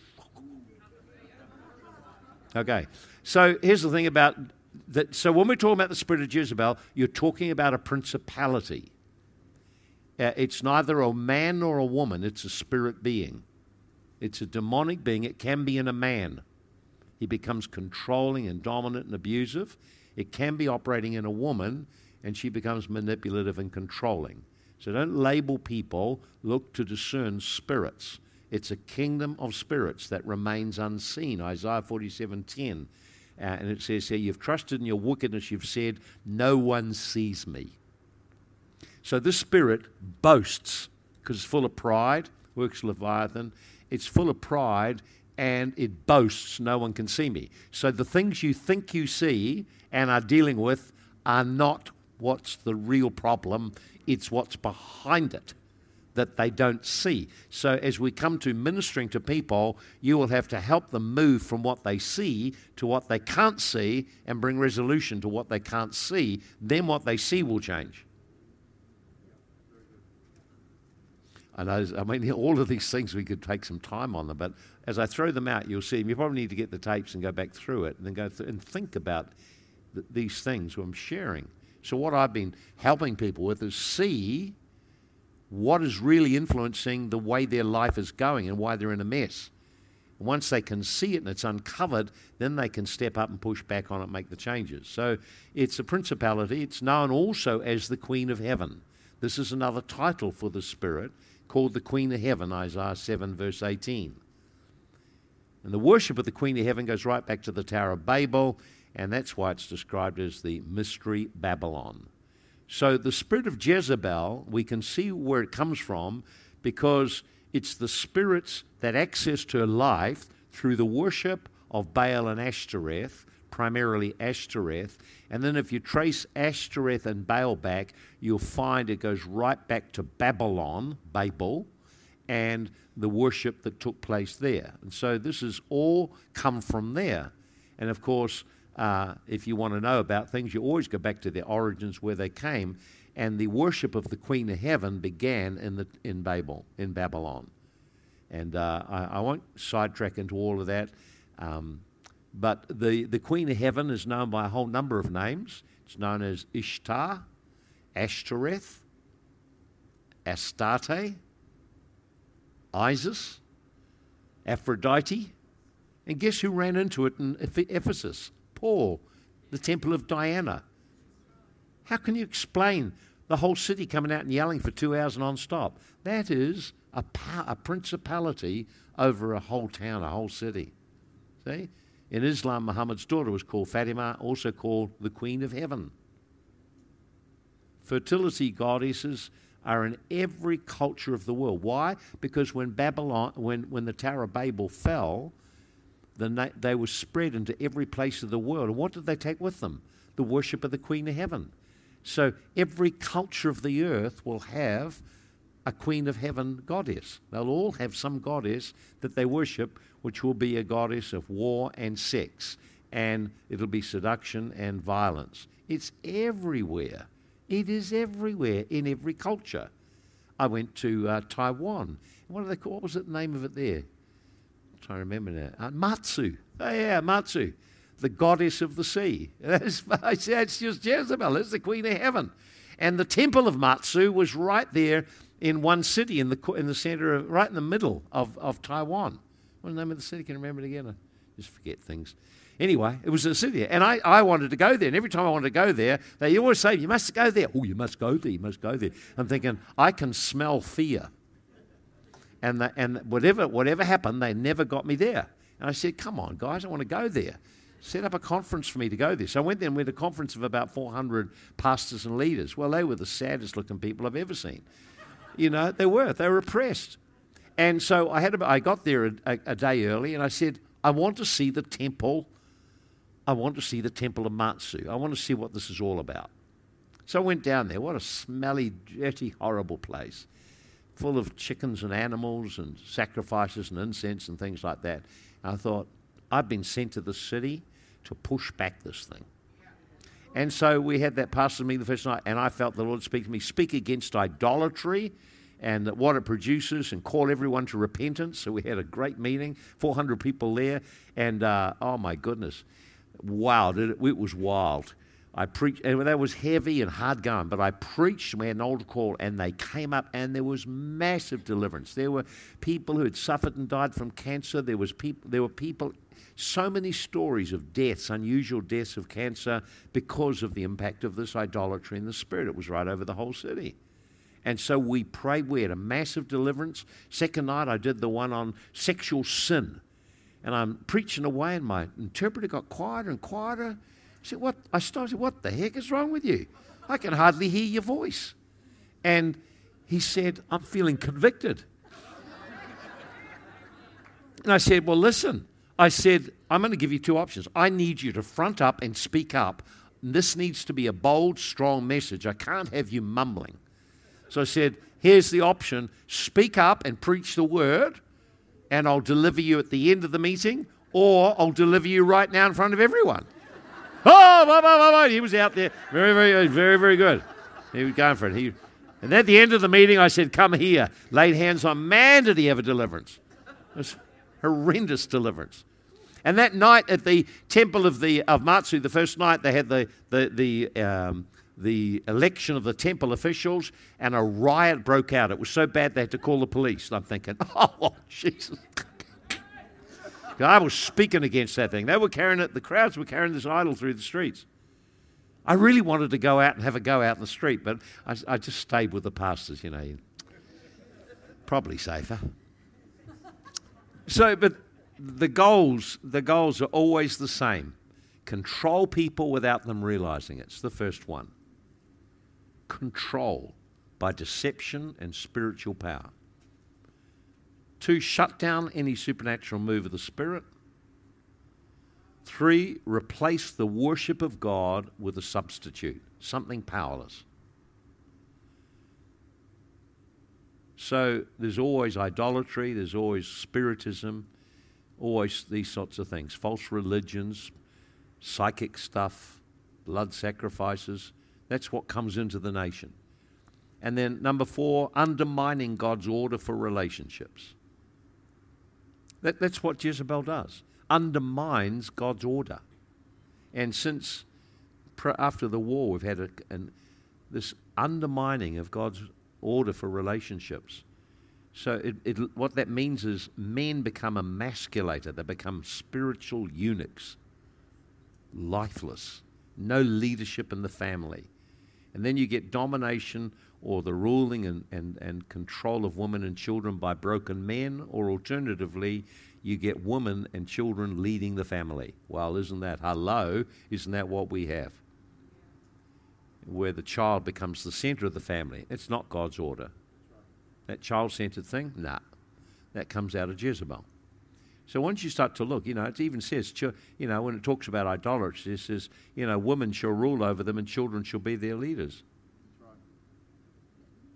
Okay, so here's the thing about that. So when we're talking about the spirit of Jezebel, you're talking about a principality. It's neither a man nor a woman. It's a spirit being. It's a demonic being. It can be in a man. He becomes controlling and dominant and abusive. It can be operating in a woman, and she becomes manipulative and controlling. So don't label people. Look to discern spirits. It's a kingdom of spirits that remains unseen. Isaiah 47:10. And it says here, you've trusted in your wickedness. You've said, no one sees me. So this spirit boasts because it's full of pride, works Leviathan. It's full of pride, and it boasts, no one can see me. So the things you think you see and are dealing with are not what's the real problem. It's what's behind it that they don't see. So as we come to ministering to people, you will have to help them move from what they see to what they can't see and bring resolution to what they can't see. Then what they see will change. I mean, all of these things we could take some time on them, but as I throw them out, you'll see them. You probably need to get the tapes and go back through it and then go through and think about these things I'm sharing. So what I've been helping people with is see what is really influencing the way their life is going and why they're in a mess. And once they can see it and it's uncovered, then they can step up and push back on it and make the changes. So it's a principality. It's known also as the Queen of Heaven. This is another title for the spirit, called the Queen of Heaven, Isaiah 7, verse 18. And the worship of the Queen of Heaven goes right back to the Tower of Babel, and that's why it's described as the Mystery Babylon. So the spirit of Jezebel, we can see where it comes from because it's the spirits that access her life through the worship of Baal and Ashtoreth, primarily Ashtoreth. And then if you trace Ashtoreth and Baal back, you'll find it goes right back to Babylon, Babel, and the worship that took place there. And so this has all come from there. And of course, if you want to know about things, you always go back to their origins, where they came. And the worship of the Queen of Heaven began in Babylon. And I won't sidetrack into all of that. But the Queen of Heaven is known by a whole number of names. It's known as Ishtar, Ashtoreth, Astarte, Isis, Aphrodite. And guess who ran into it in Ephesus? Paul, the temple of Diana. How can you explain the whole city coming out and yelling for 2 hours non-stop? That is a principality over a whole town, a whole city. See? In Islam, Muhammad's daughter was called Fatima, also called the Queen of Heaven. Fertility goddesses are in every culture of the world. Why? Because when the Tower of Babel fell, they were spread into every place of the world. And what did they take with them? The worship of the Queen of Heaven. So every culture of the earth will have a Queen of Heaven goddess. They'll all have some goddess that they worship, which will be a goddess of war and sex, and it'll be seduction and violence. It's everywhere. It is everywhere in every culture. I went to Taiwan. What was the name of it there? I'm trying to remember now. Matsu. Oh yeah, Matsu, the goddess of the sea. It's just Jezebel. It's the Queen of Heaven. And the temple of Matsu was right there in one city, in the center of, right in the middle of Taiwan. What's the name of the city? Can you remember it again? I just forget things. Anyway, it was a city, and I wanted to go there. And every time I wanted to go there, they always say, "You must go there." Oh, you must go there. You must go there. I'm thinking, I can smell fear, and whatever happened, they never got me there. And I said, "Come on, guys, I want to go there. Set up a conference for me to go there." So I went there and went to a conference of about 400 pastors and leaders. Well, they were the saddest-looking people I've ever seen. You know, they were oppressed. And so I got there a day early, and I said, "I want to see the temple. I want to see the temple of Matsu. I want to see what this is all about." So I went down there. What a smelly, dirty, horrible place, full of chickens and animals and sacrifices and incense and things like that. And I thought, I've been sent to the city to push back this thing. And so we had that pastor meeting the first night, and I felt the Lord speak to me, speak against idolatry and what it produces, and call everyone to repentance. So we had a great meeting, 400 people there, and oh my goodness, wow, it was wild. I preached, and that was heavy and hard going, but I preached, we had an altar call, and they came up, and there was massive deliverance. There were people who had suffered and died from cancer. There were people, so many stories of deaths, unusual deaths of cancer because of the impact of this idolatry in the spirit. It was right over the whole city. And so we prayed. We had a massive deliverance. Second night, I did the one on sexual sin. And I'm preaching away, and my interpreter got quieter and quieter. I said, "What?" I started, "What the heck is wrong with you? I can hardly hear your voice." And he said, "I'm feeling convicted." And I said, "Well, listen." I said, "I'm going to give you two options. I need you to front up and speak up. This needs to be a bold, strong message. I can't have you mumbling." So I said, "Here's the option. Speak up and preach the word, and I'll deliver you at the end of the meeting, or I'll deliver you right now in front of everyone." Oh, blah, blah, blah, blah. He was out there. Very, very, very, very good. He was going for it. And at the end of the meeting, I said, "Come here." Laid hands on. Man, did he have a deliverance. It was horrendous deliverance. And that night at the temple of Matsu, the first night, they had the election of the temple officials, and a riot broke out. It was so bad they had to call the police. And I'm thinking, oh, Jesus. I was speaking against that thing. They were carrying it. The crowds were carrying this idol through the streets. I really wanted to go out and have a go out in the street, but I just stayed with the pastors, you know. Probably safer. So, but the goals are always the same. Control people without them realizing it. It's the first one. Control by deception and spiritual power. 2, shut down any supernatural move of the Spirit. 3, replace the worship of God with a substitute, something powerless. So there's always idolatry, there's always spiritism, always these sorts of things. False religions, psychic stuff, blood sacrifices. That's what comes into the nation. And then number 4, undermining God's order for relationships. That's what Jezebel does. Undermines God's order. And since after the war, we've had this undermining of God's order for relationships. So what that means is men become emasculated. They become spiritual eunuchs, lifeless, no leadership in the family. And then you get domination or the ruling and control of women and children by broken men, or alternatively, you get women and children leading the family. Well, isn't that what we have? Where the child becomes the center of the family. It's not God's order. That child-centered thing, nah, that comes out of Jezebel. So once you start to look, it even says, when it talks about idolatry, it says, women shall rule over them and children shall be their leaders.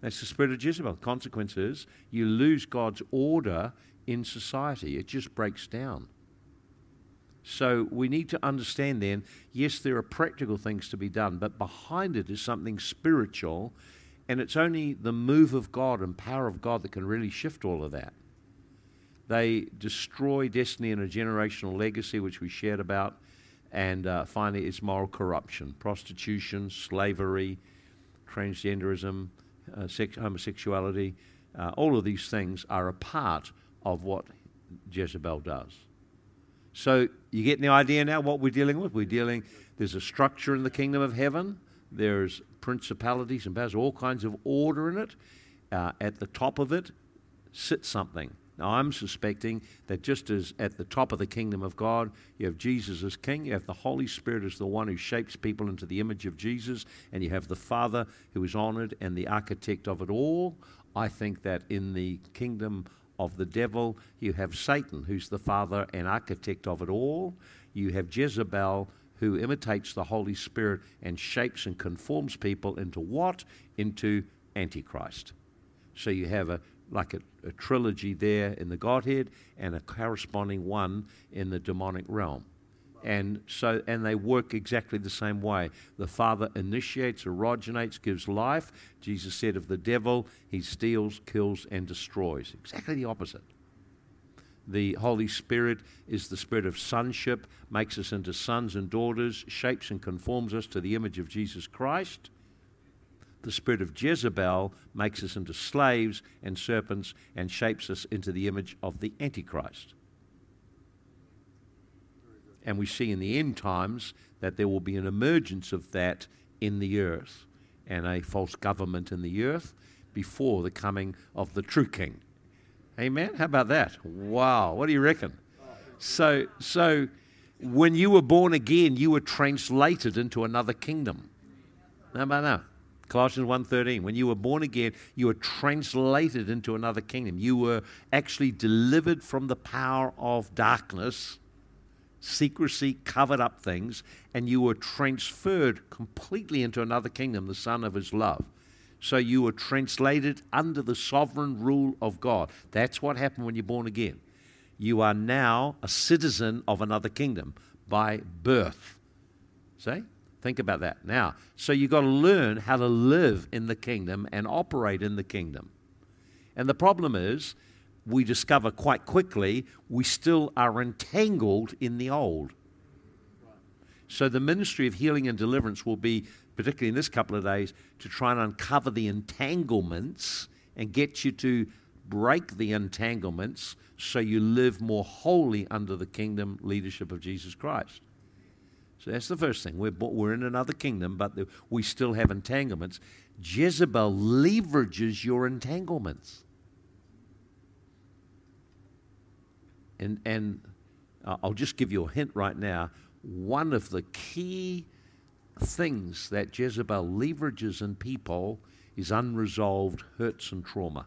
That's the spirit of Jezebel. The consequence is you lose God's order in society. It just breaks down. So we need to understand then, yes, there are practical things to be done, but behind it is something spiritual, and it's only the move of God and power of God that can really shift all of that. They destroy destiny and a generational legacy, which we shared about, and finally it's moral corruption, prostitution, slavery, transgenderism, homosexuality. All of these things are a part of what Jezebel does. So you get the idea now what we're dealing with? There's a structure in the kingdom of heaven. There's principalities and powers, all kinds of order in it. At the top of it sits something. Now I'm suspecting that just as at the top of the kingdom of God, you have Jesus as king, you have the Holy Spirit as the one who shapes people into the image of Jesus, and you have the Father who is honored and the architect of it all. I think that in the kingdom of the devil, you have Satan, who's the father and architect of it all. You have Jezebel, who imitates the Holy Spirit and shapes and conforms people into what? Into Antichrist. So you have a trilogy there in the Godhead and a corresponding one in the demonic realm. And they work exactly the same way. The Father initiates, originates, gives life. Jesus said of the devil, he steals, kills, and destroys. Exactly the opposite. The Holy Spirit is the spirit of sonship, makes us into sons and daughters, shapes and conforms us to the image of Jesus Christ. The spirit of Jezebel makes us into slaves and serpents and shapes us into the image of the Antichrist. And we see in the end times that there will be an emergence of that in the earth and a false government in the earth before the coming of the true king. Amen? How about that? Wow. What do you reckon? So when you were born again, you were translated into another kingdom. How about that? Colossians 1:13. When you were born again, you were translated into another kingdom. You were actually delivered from the power of darkness, secrecy, covered up things, and you were transferred completely into another kingdom, the Son of His love. So you were translated under the sovereign rule of God. That's what happened when you're born again. You are now a citizen of another kingdom by birth. See? Think about that. Now, so you've got to learn how to live in the kingdom and operate in the kingdom. And the problem is, we discover quite quickly we still are entangled in the old. So the ministry of healing and deliverance will be, particularly in this couple of days, to try and uncover the entanglements and get you to break the entanglements so you live more wholly under the kingdom leadership of Jesus Christ. So that's the first thing. We're in another kingdom, but we still have entanglements. Jezebel leverages your entanglements. And I'll just give you a hint right now. One of the key things that Jezebel leverages in people is unresolved hurts and trauma.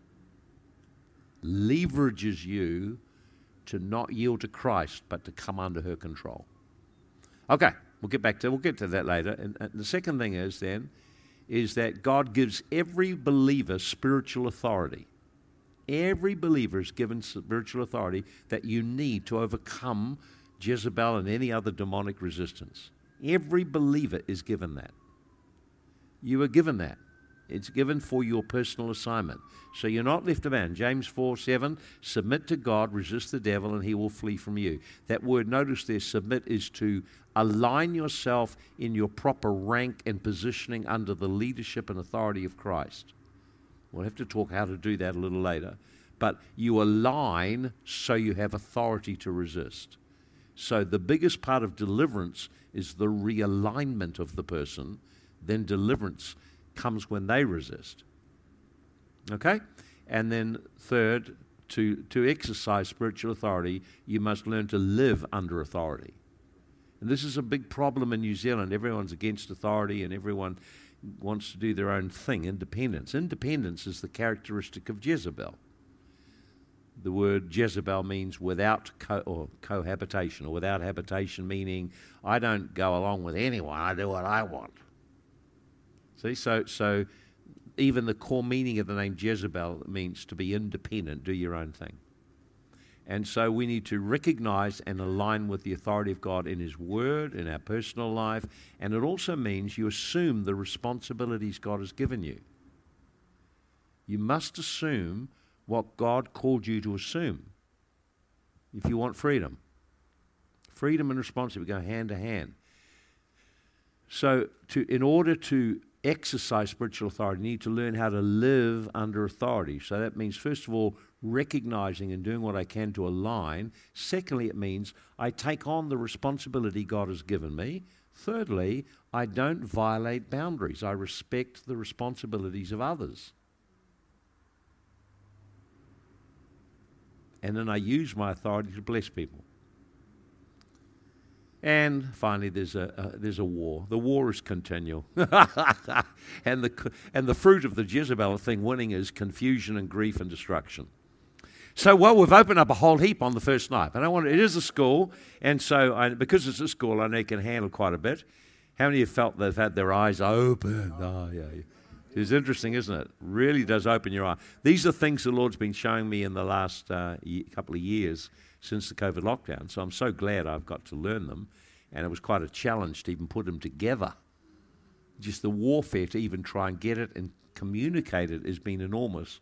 Leverages you to not yield to Christ, but to come under her control. Okay, we'll get to that later. And the second thing is that God gives every believer spiritual authority. Every believer is given spiritual authority that you need to overcome Jezebel and any other demonic resistance. Every believer is given that. You are given that. It's given for your personal assignment. So you're not left abandoned. James 4:7, submit to God, resist the devil, and he will flee from you. That word, notice there, submit, is to align yourself in your proper rank and positioning under the leadership and authority of Christ. We'll have to talk how to do that a little later. But you align so you have authority to resist. So the biggest part of deliverance is the realignment of the person. Then deliverance comes when they resist. Okay? And then third, to exercise spiritual authority, you must learn to live under authority. And this is a big problem in New Zealand. Everyone's against authority and everyone wants to do their own thing, independence. Independence is the characteristic of Jezebel. The word Jezebel means without cohabitation, or without habitation, meaning I don't go along with anyone, I do what I want. See, so even the core meaning of the name Jezebel means to be independent, do your own thing. And so we need to recognize and align with the authority of God in His Word, in our personal life, and it also means you assume the responsibilities God has given you. You must assume what God called you to assume if you want freedom. Freedom and responsibility go hand to hand. So in order to exercise spiritual authority, you need to learn how to live under authority. So that means, first of all, recognizing and doing what I can to align. Secondly, it means I take on the responsibility God has given me. Thirdly, I don't violate boundaries. I respect the responsibilities of others. And then I use my authority to bless people. And finally, there's a war. The war is continual. and the fruit of the Jezebel thing winning is confusion and grief and destruction. So, well, we've opened up a whole heap on the first night. But it is a school, and so because it's a school, I know it can handle quite a bit. How many have felt they've had their eyes open? Oh, yeah. It's interesting, isn't it? Really does open your eye. These are things the Lord's been showing me in the last couple of years since the COVID lockdown. So I'm so glad I've got to learn them. And it was quite a challenge to even put them together. Just the warfare to even try and get it and communicate it has been enormous.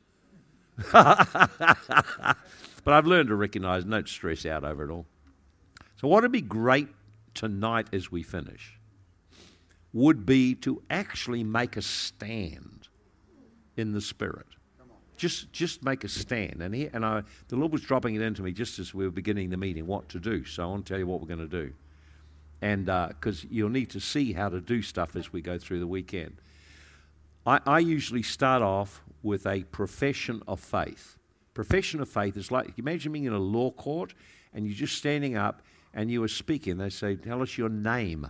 But I've learned to recognize, don't stress out over it all. So what would be great tonight as we finish would be to actually make a stand in the Spirit. Just make a stand. And the Lord was dropping it into me just as we were beginning the meeting, what to do. So I want to tell you what we're going to do. And because you'll need to see how to do stuff as we go through the weekend. I usually start off with a profession of faith. Profession of faith is like, imagine being in a law court and you're just standing up and you are speaking. They say, tell us your name.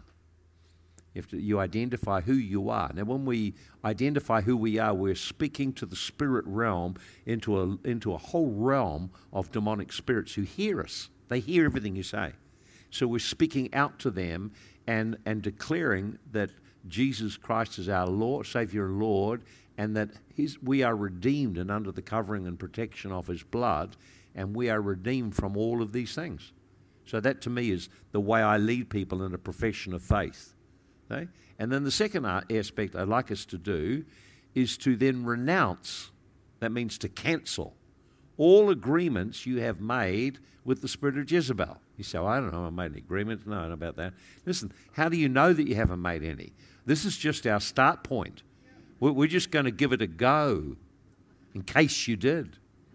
You identify who you are. Now, when we identify who we are, we're speaking to the spirit realm into a whole realm of demonic spirits who hear us. They hear everything you say. So we're speaking out to them and declaring that Jesus Christ is our Lord, Savior and Lord, and that we are redeemed and under the covering and protection of His blood, and we are redeemed from all of these things. So that to me is the way I lead people in a profession of faith. Okay? And then the second aspect I'd like us to do is to then renounce, that means to cancel, all agreements you have made with the spirit of Jezebel. You say, well, I don't know, I made any agreements. No, I don't know about that. Listen, how do you know that you haven't made any? This is just our start point. We're just going to give it a go in case you did.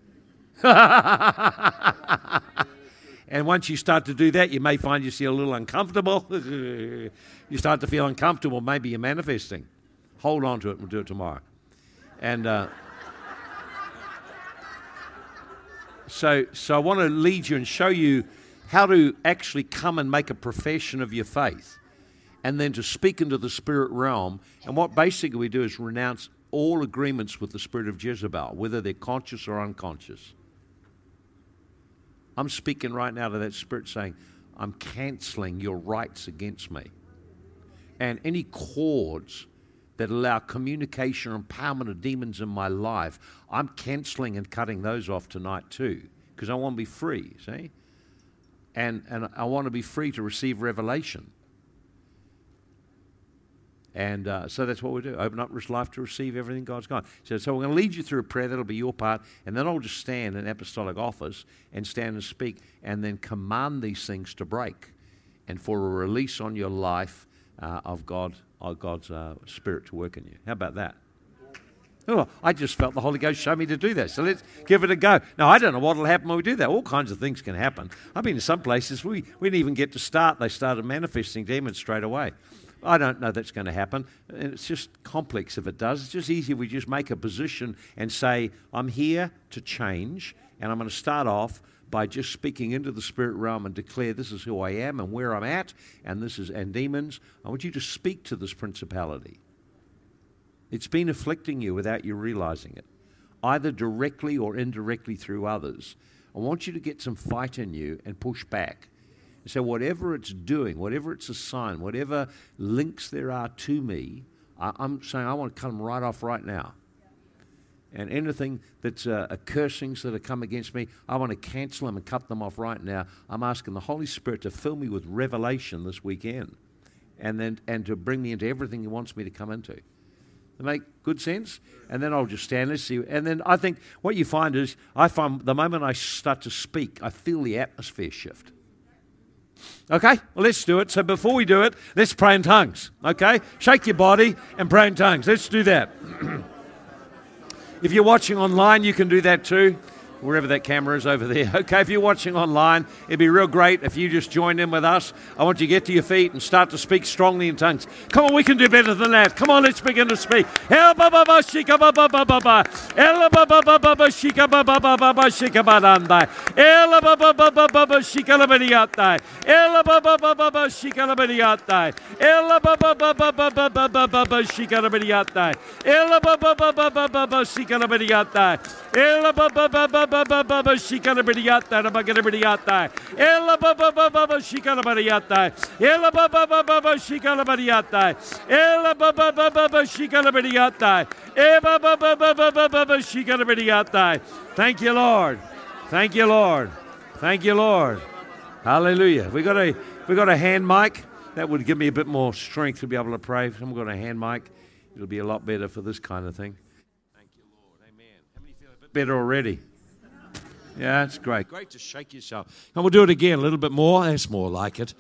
And once you start to do that, you may find yourself a little uncomfortable. You start to feel uncomfortable. Maybe you're manifesting. Hold on to it. We'll do it tomorrow. And so I want to lead you and show you how to actually come and make a profession of your faith, and then to speak into the spirit realm. And what basically we do is renounce all agreements with the spirit of Jezebel, whether they're conscious or unconscious. I'm speaking right now to that spirit saying, I'm canceling your rights against me. And any cords that allow communication or empowerment of demons in my life, I'm canceling and cutting those off tonight too, because I want to be free, see? And I want to be free to receive revelation. And so that's what we do. Open up this life to receive everything God's got. So we're going to lead you through a prayer. That'll be your part. And then I'll just stand in apostolic office and stand and speak and then command these things to break and for a release on your life of God's Spirit to work in you. How about that? Oh, I just felt the Holy Ghost show me to do that. So let's give it a go. Now, I don't know what will happen when we do that. All kinds of things can happen. I've been to some places, we didn't even get to start. They started manifesting demons straight away. I don't know that's going to happen. And it's just complex if it does. It's just easy if we just make a position and say, I'm here to change, and I'm going to start off by just speaking into the spirit realm and declare this is who I am and where I'm at, and demons. I want you to speak to this principality. It's been afflicting you without you realizing it, either directly or indirectly through others. I want you to get some fight in you and push back. So whatever it's doing, whatever it's a sign, whatever links there are to me, I'm saying I want to cut them right off right now. And anything that's cursings that have come against me, I want to cancel them and cut them off right now. I'm asking the Holy Spirit to fill me with revelation this weekend, and to bring me into everything He wants me to come into. That make good sense? And then I'll just stand there, see. And then I think what you find is, I find the moment I start to speak, I feel the atmosphere shift. Okay? Well, let's do it. So before we do it, let's pray in tongues. Okay? Shake your body and pray in tongues. Let's do that. If you're watching online, you can do that too, wherever that camera is over there. Okay, if you're watching online, it'd be real great if you just joined in with us. I want you to get to your feet and start to speak strongly in tongues. Come on, we can do better than that. Come on, let's begin to speak. Shikarabadiata, Rabagabadiata, Ella Baba Shikarabadiata, Ella Baba Shikarabadiata, Ella Baba Shikarabadiata, Eba Baba Shikarabadiata. Thank you, Lord. Thank you, Lord. Thank you, Lord. Hallelujah. We got a hand mic. That would give me a bit more strength to be able to pray. If someone got a hand mic, it'll be a lot better for this kind of thing. Thank you, Lord. Amen. How many feel a bit better already? Yeah, that's great. Great to shake yourself. And we'll do it again a little bit more. That's more like it.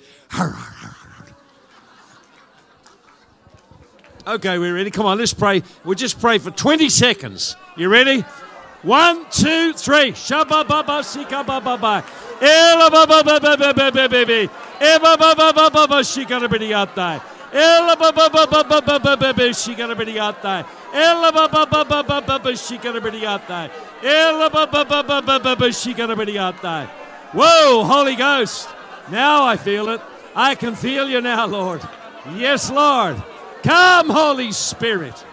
Okay, we're ready. Come on, let's pray. We'll just pray for 20 seconds. You ready? 1, 2, 3. Shabba baba sika baba ba. Ela baba baba baba baba. Eba baba baba shika bidi Ela baba baba baba baba shika bidi Ela baba baba baba shika bidi Ela baba baba baba shika bidi. Whoa, Holy Ghost. Now I feel it. I can feel you now, Lord. Yes, Lord. Come, Holy Spirit.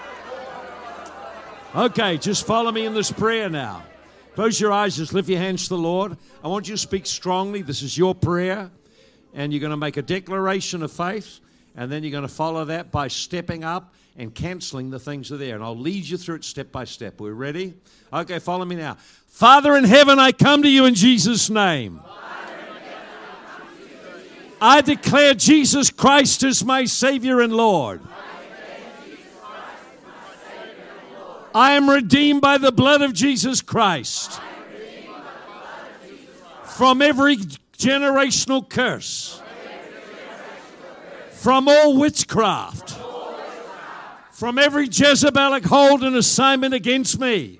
Okay, just follow me in this prayer now. Close your eyes, just lift your hands to the Lord. I want you to speak strongly. This is your prayer. And you're going to make a declaration of faith. And then you're going to follow that by stepping up and canceling the things that are there. And I'll lead you through it step by step. We're ready? Okay, follow me now. Father in heaven, I come to you in Jesus' name. I declare Jesus Christ as my Savior and Lord. I am redeemed by the blood of Jesus Christ from every generational curse, from all witchcraft, from every Jezebelic hold and assignment against me.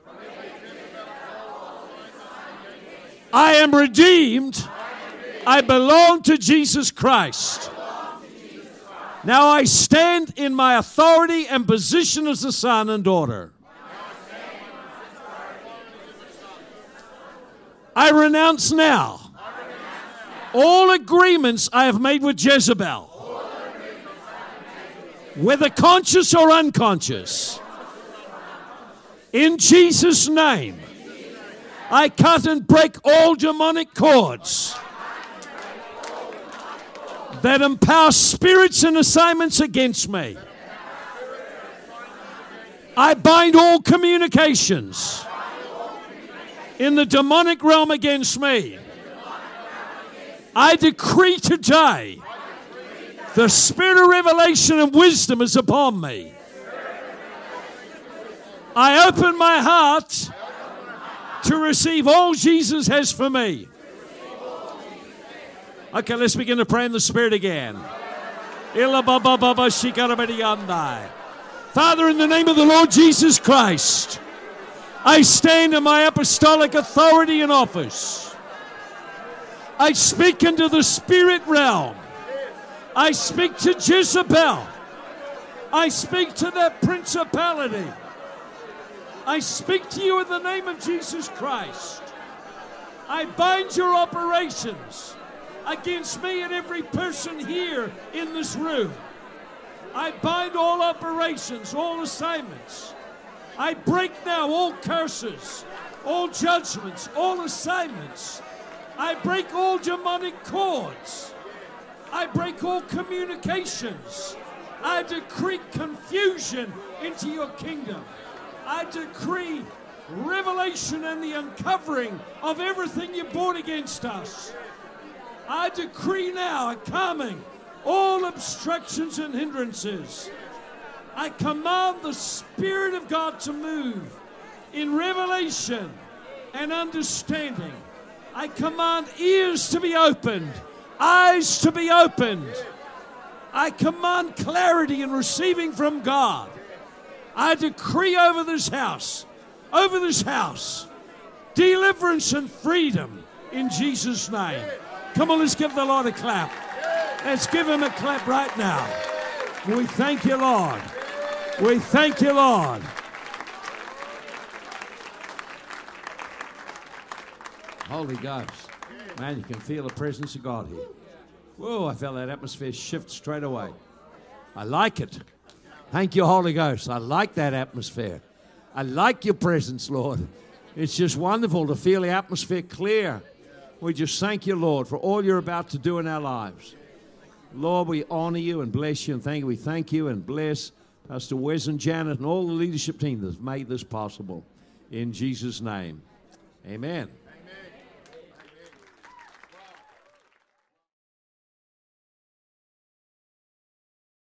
I am redeemed. I belong to Jesus Christ. Now I stand in my authority and position as a son and daughter. I renounce now all agreements I have made with Jezebel, whether conscious or unconscious. In Jesus' name, I cut and break all demonic cords that empower spirits and assignments against me. I bind all communications in the demonic realm against me. I decree today the spirit of revelation and wisdom is upon me. I open my heart to receive all Jesus has for me. Okay, let's begin to pray in the Spirit again. Father, in the name of the Lord Jesus Christ, I stand in my apostolic authority and office. I speak into the spirit realm. I speak to Jezebel. I speak to that principality. I speak to you in the name of Jesus Christ. I bind your operations against me and every person here in this room. I bind all operations, all assignments. I break now all curses, all judgments, all assignments. I break all demonic cords. I break all communications. I decree confusion into your kingdom. I decree revelation and the uncovering of everything you brought against us. I decree now a calming all obstructions and hindrances. I command the Spirit of God to move in revelation and understanding. I command ears to be opened, eyes to be opened. I command clarity in receiving from God. I decree over this house, deliverance and freedom in Jesus' name. Come on, let's give the Lord a clap. Let's give him a clap right now. We thank you, Lord. We thank you, Lord. Holy Ghost. Man, you can feel the presence of God here. Whoa, I felt that atmosphere shift straight away. I like it. Thank you, Holy Ghost. I like that atmosphere. I like your presence, Lord. It's just wonderful to feel the atmosphere clear. We just thank you, Lord, for all you're about to do in our lives. Lord, we honor you and bless you and thank you. We thank you and bless Pastor Wes and Janet and all the leadership team that's made this possible. In Jesus' name, amen.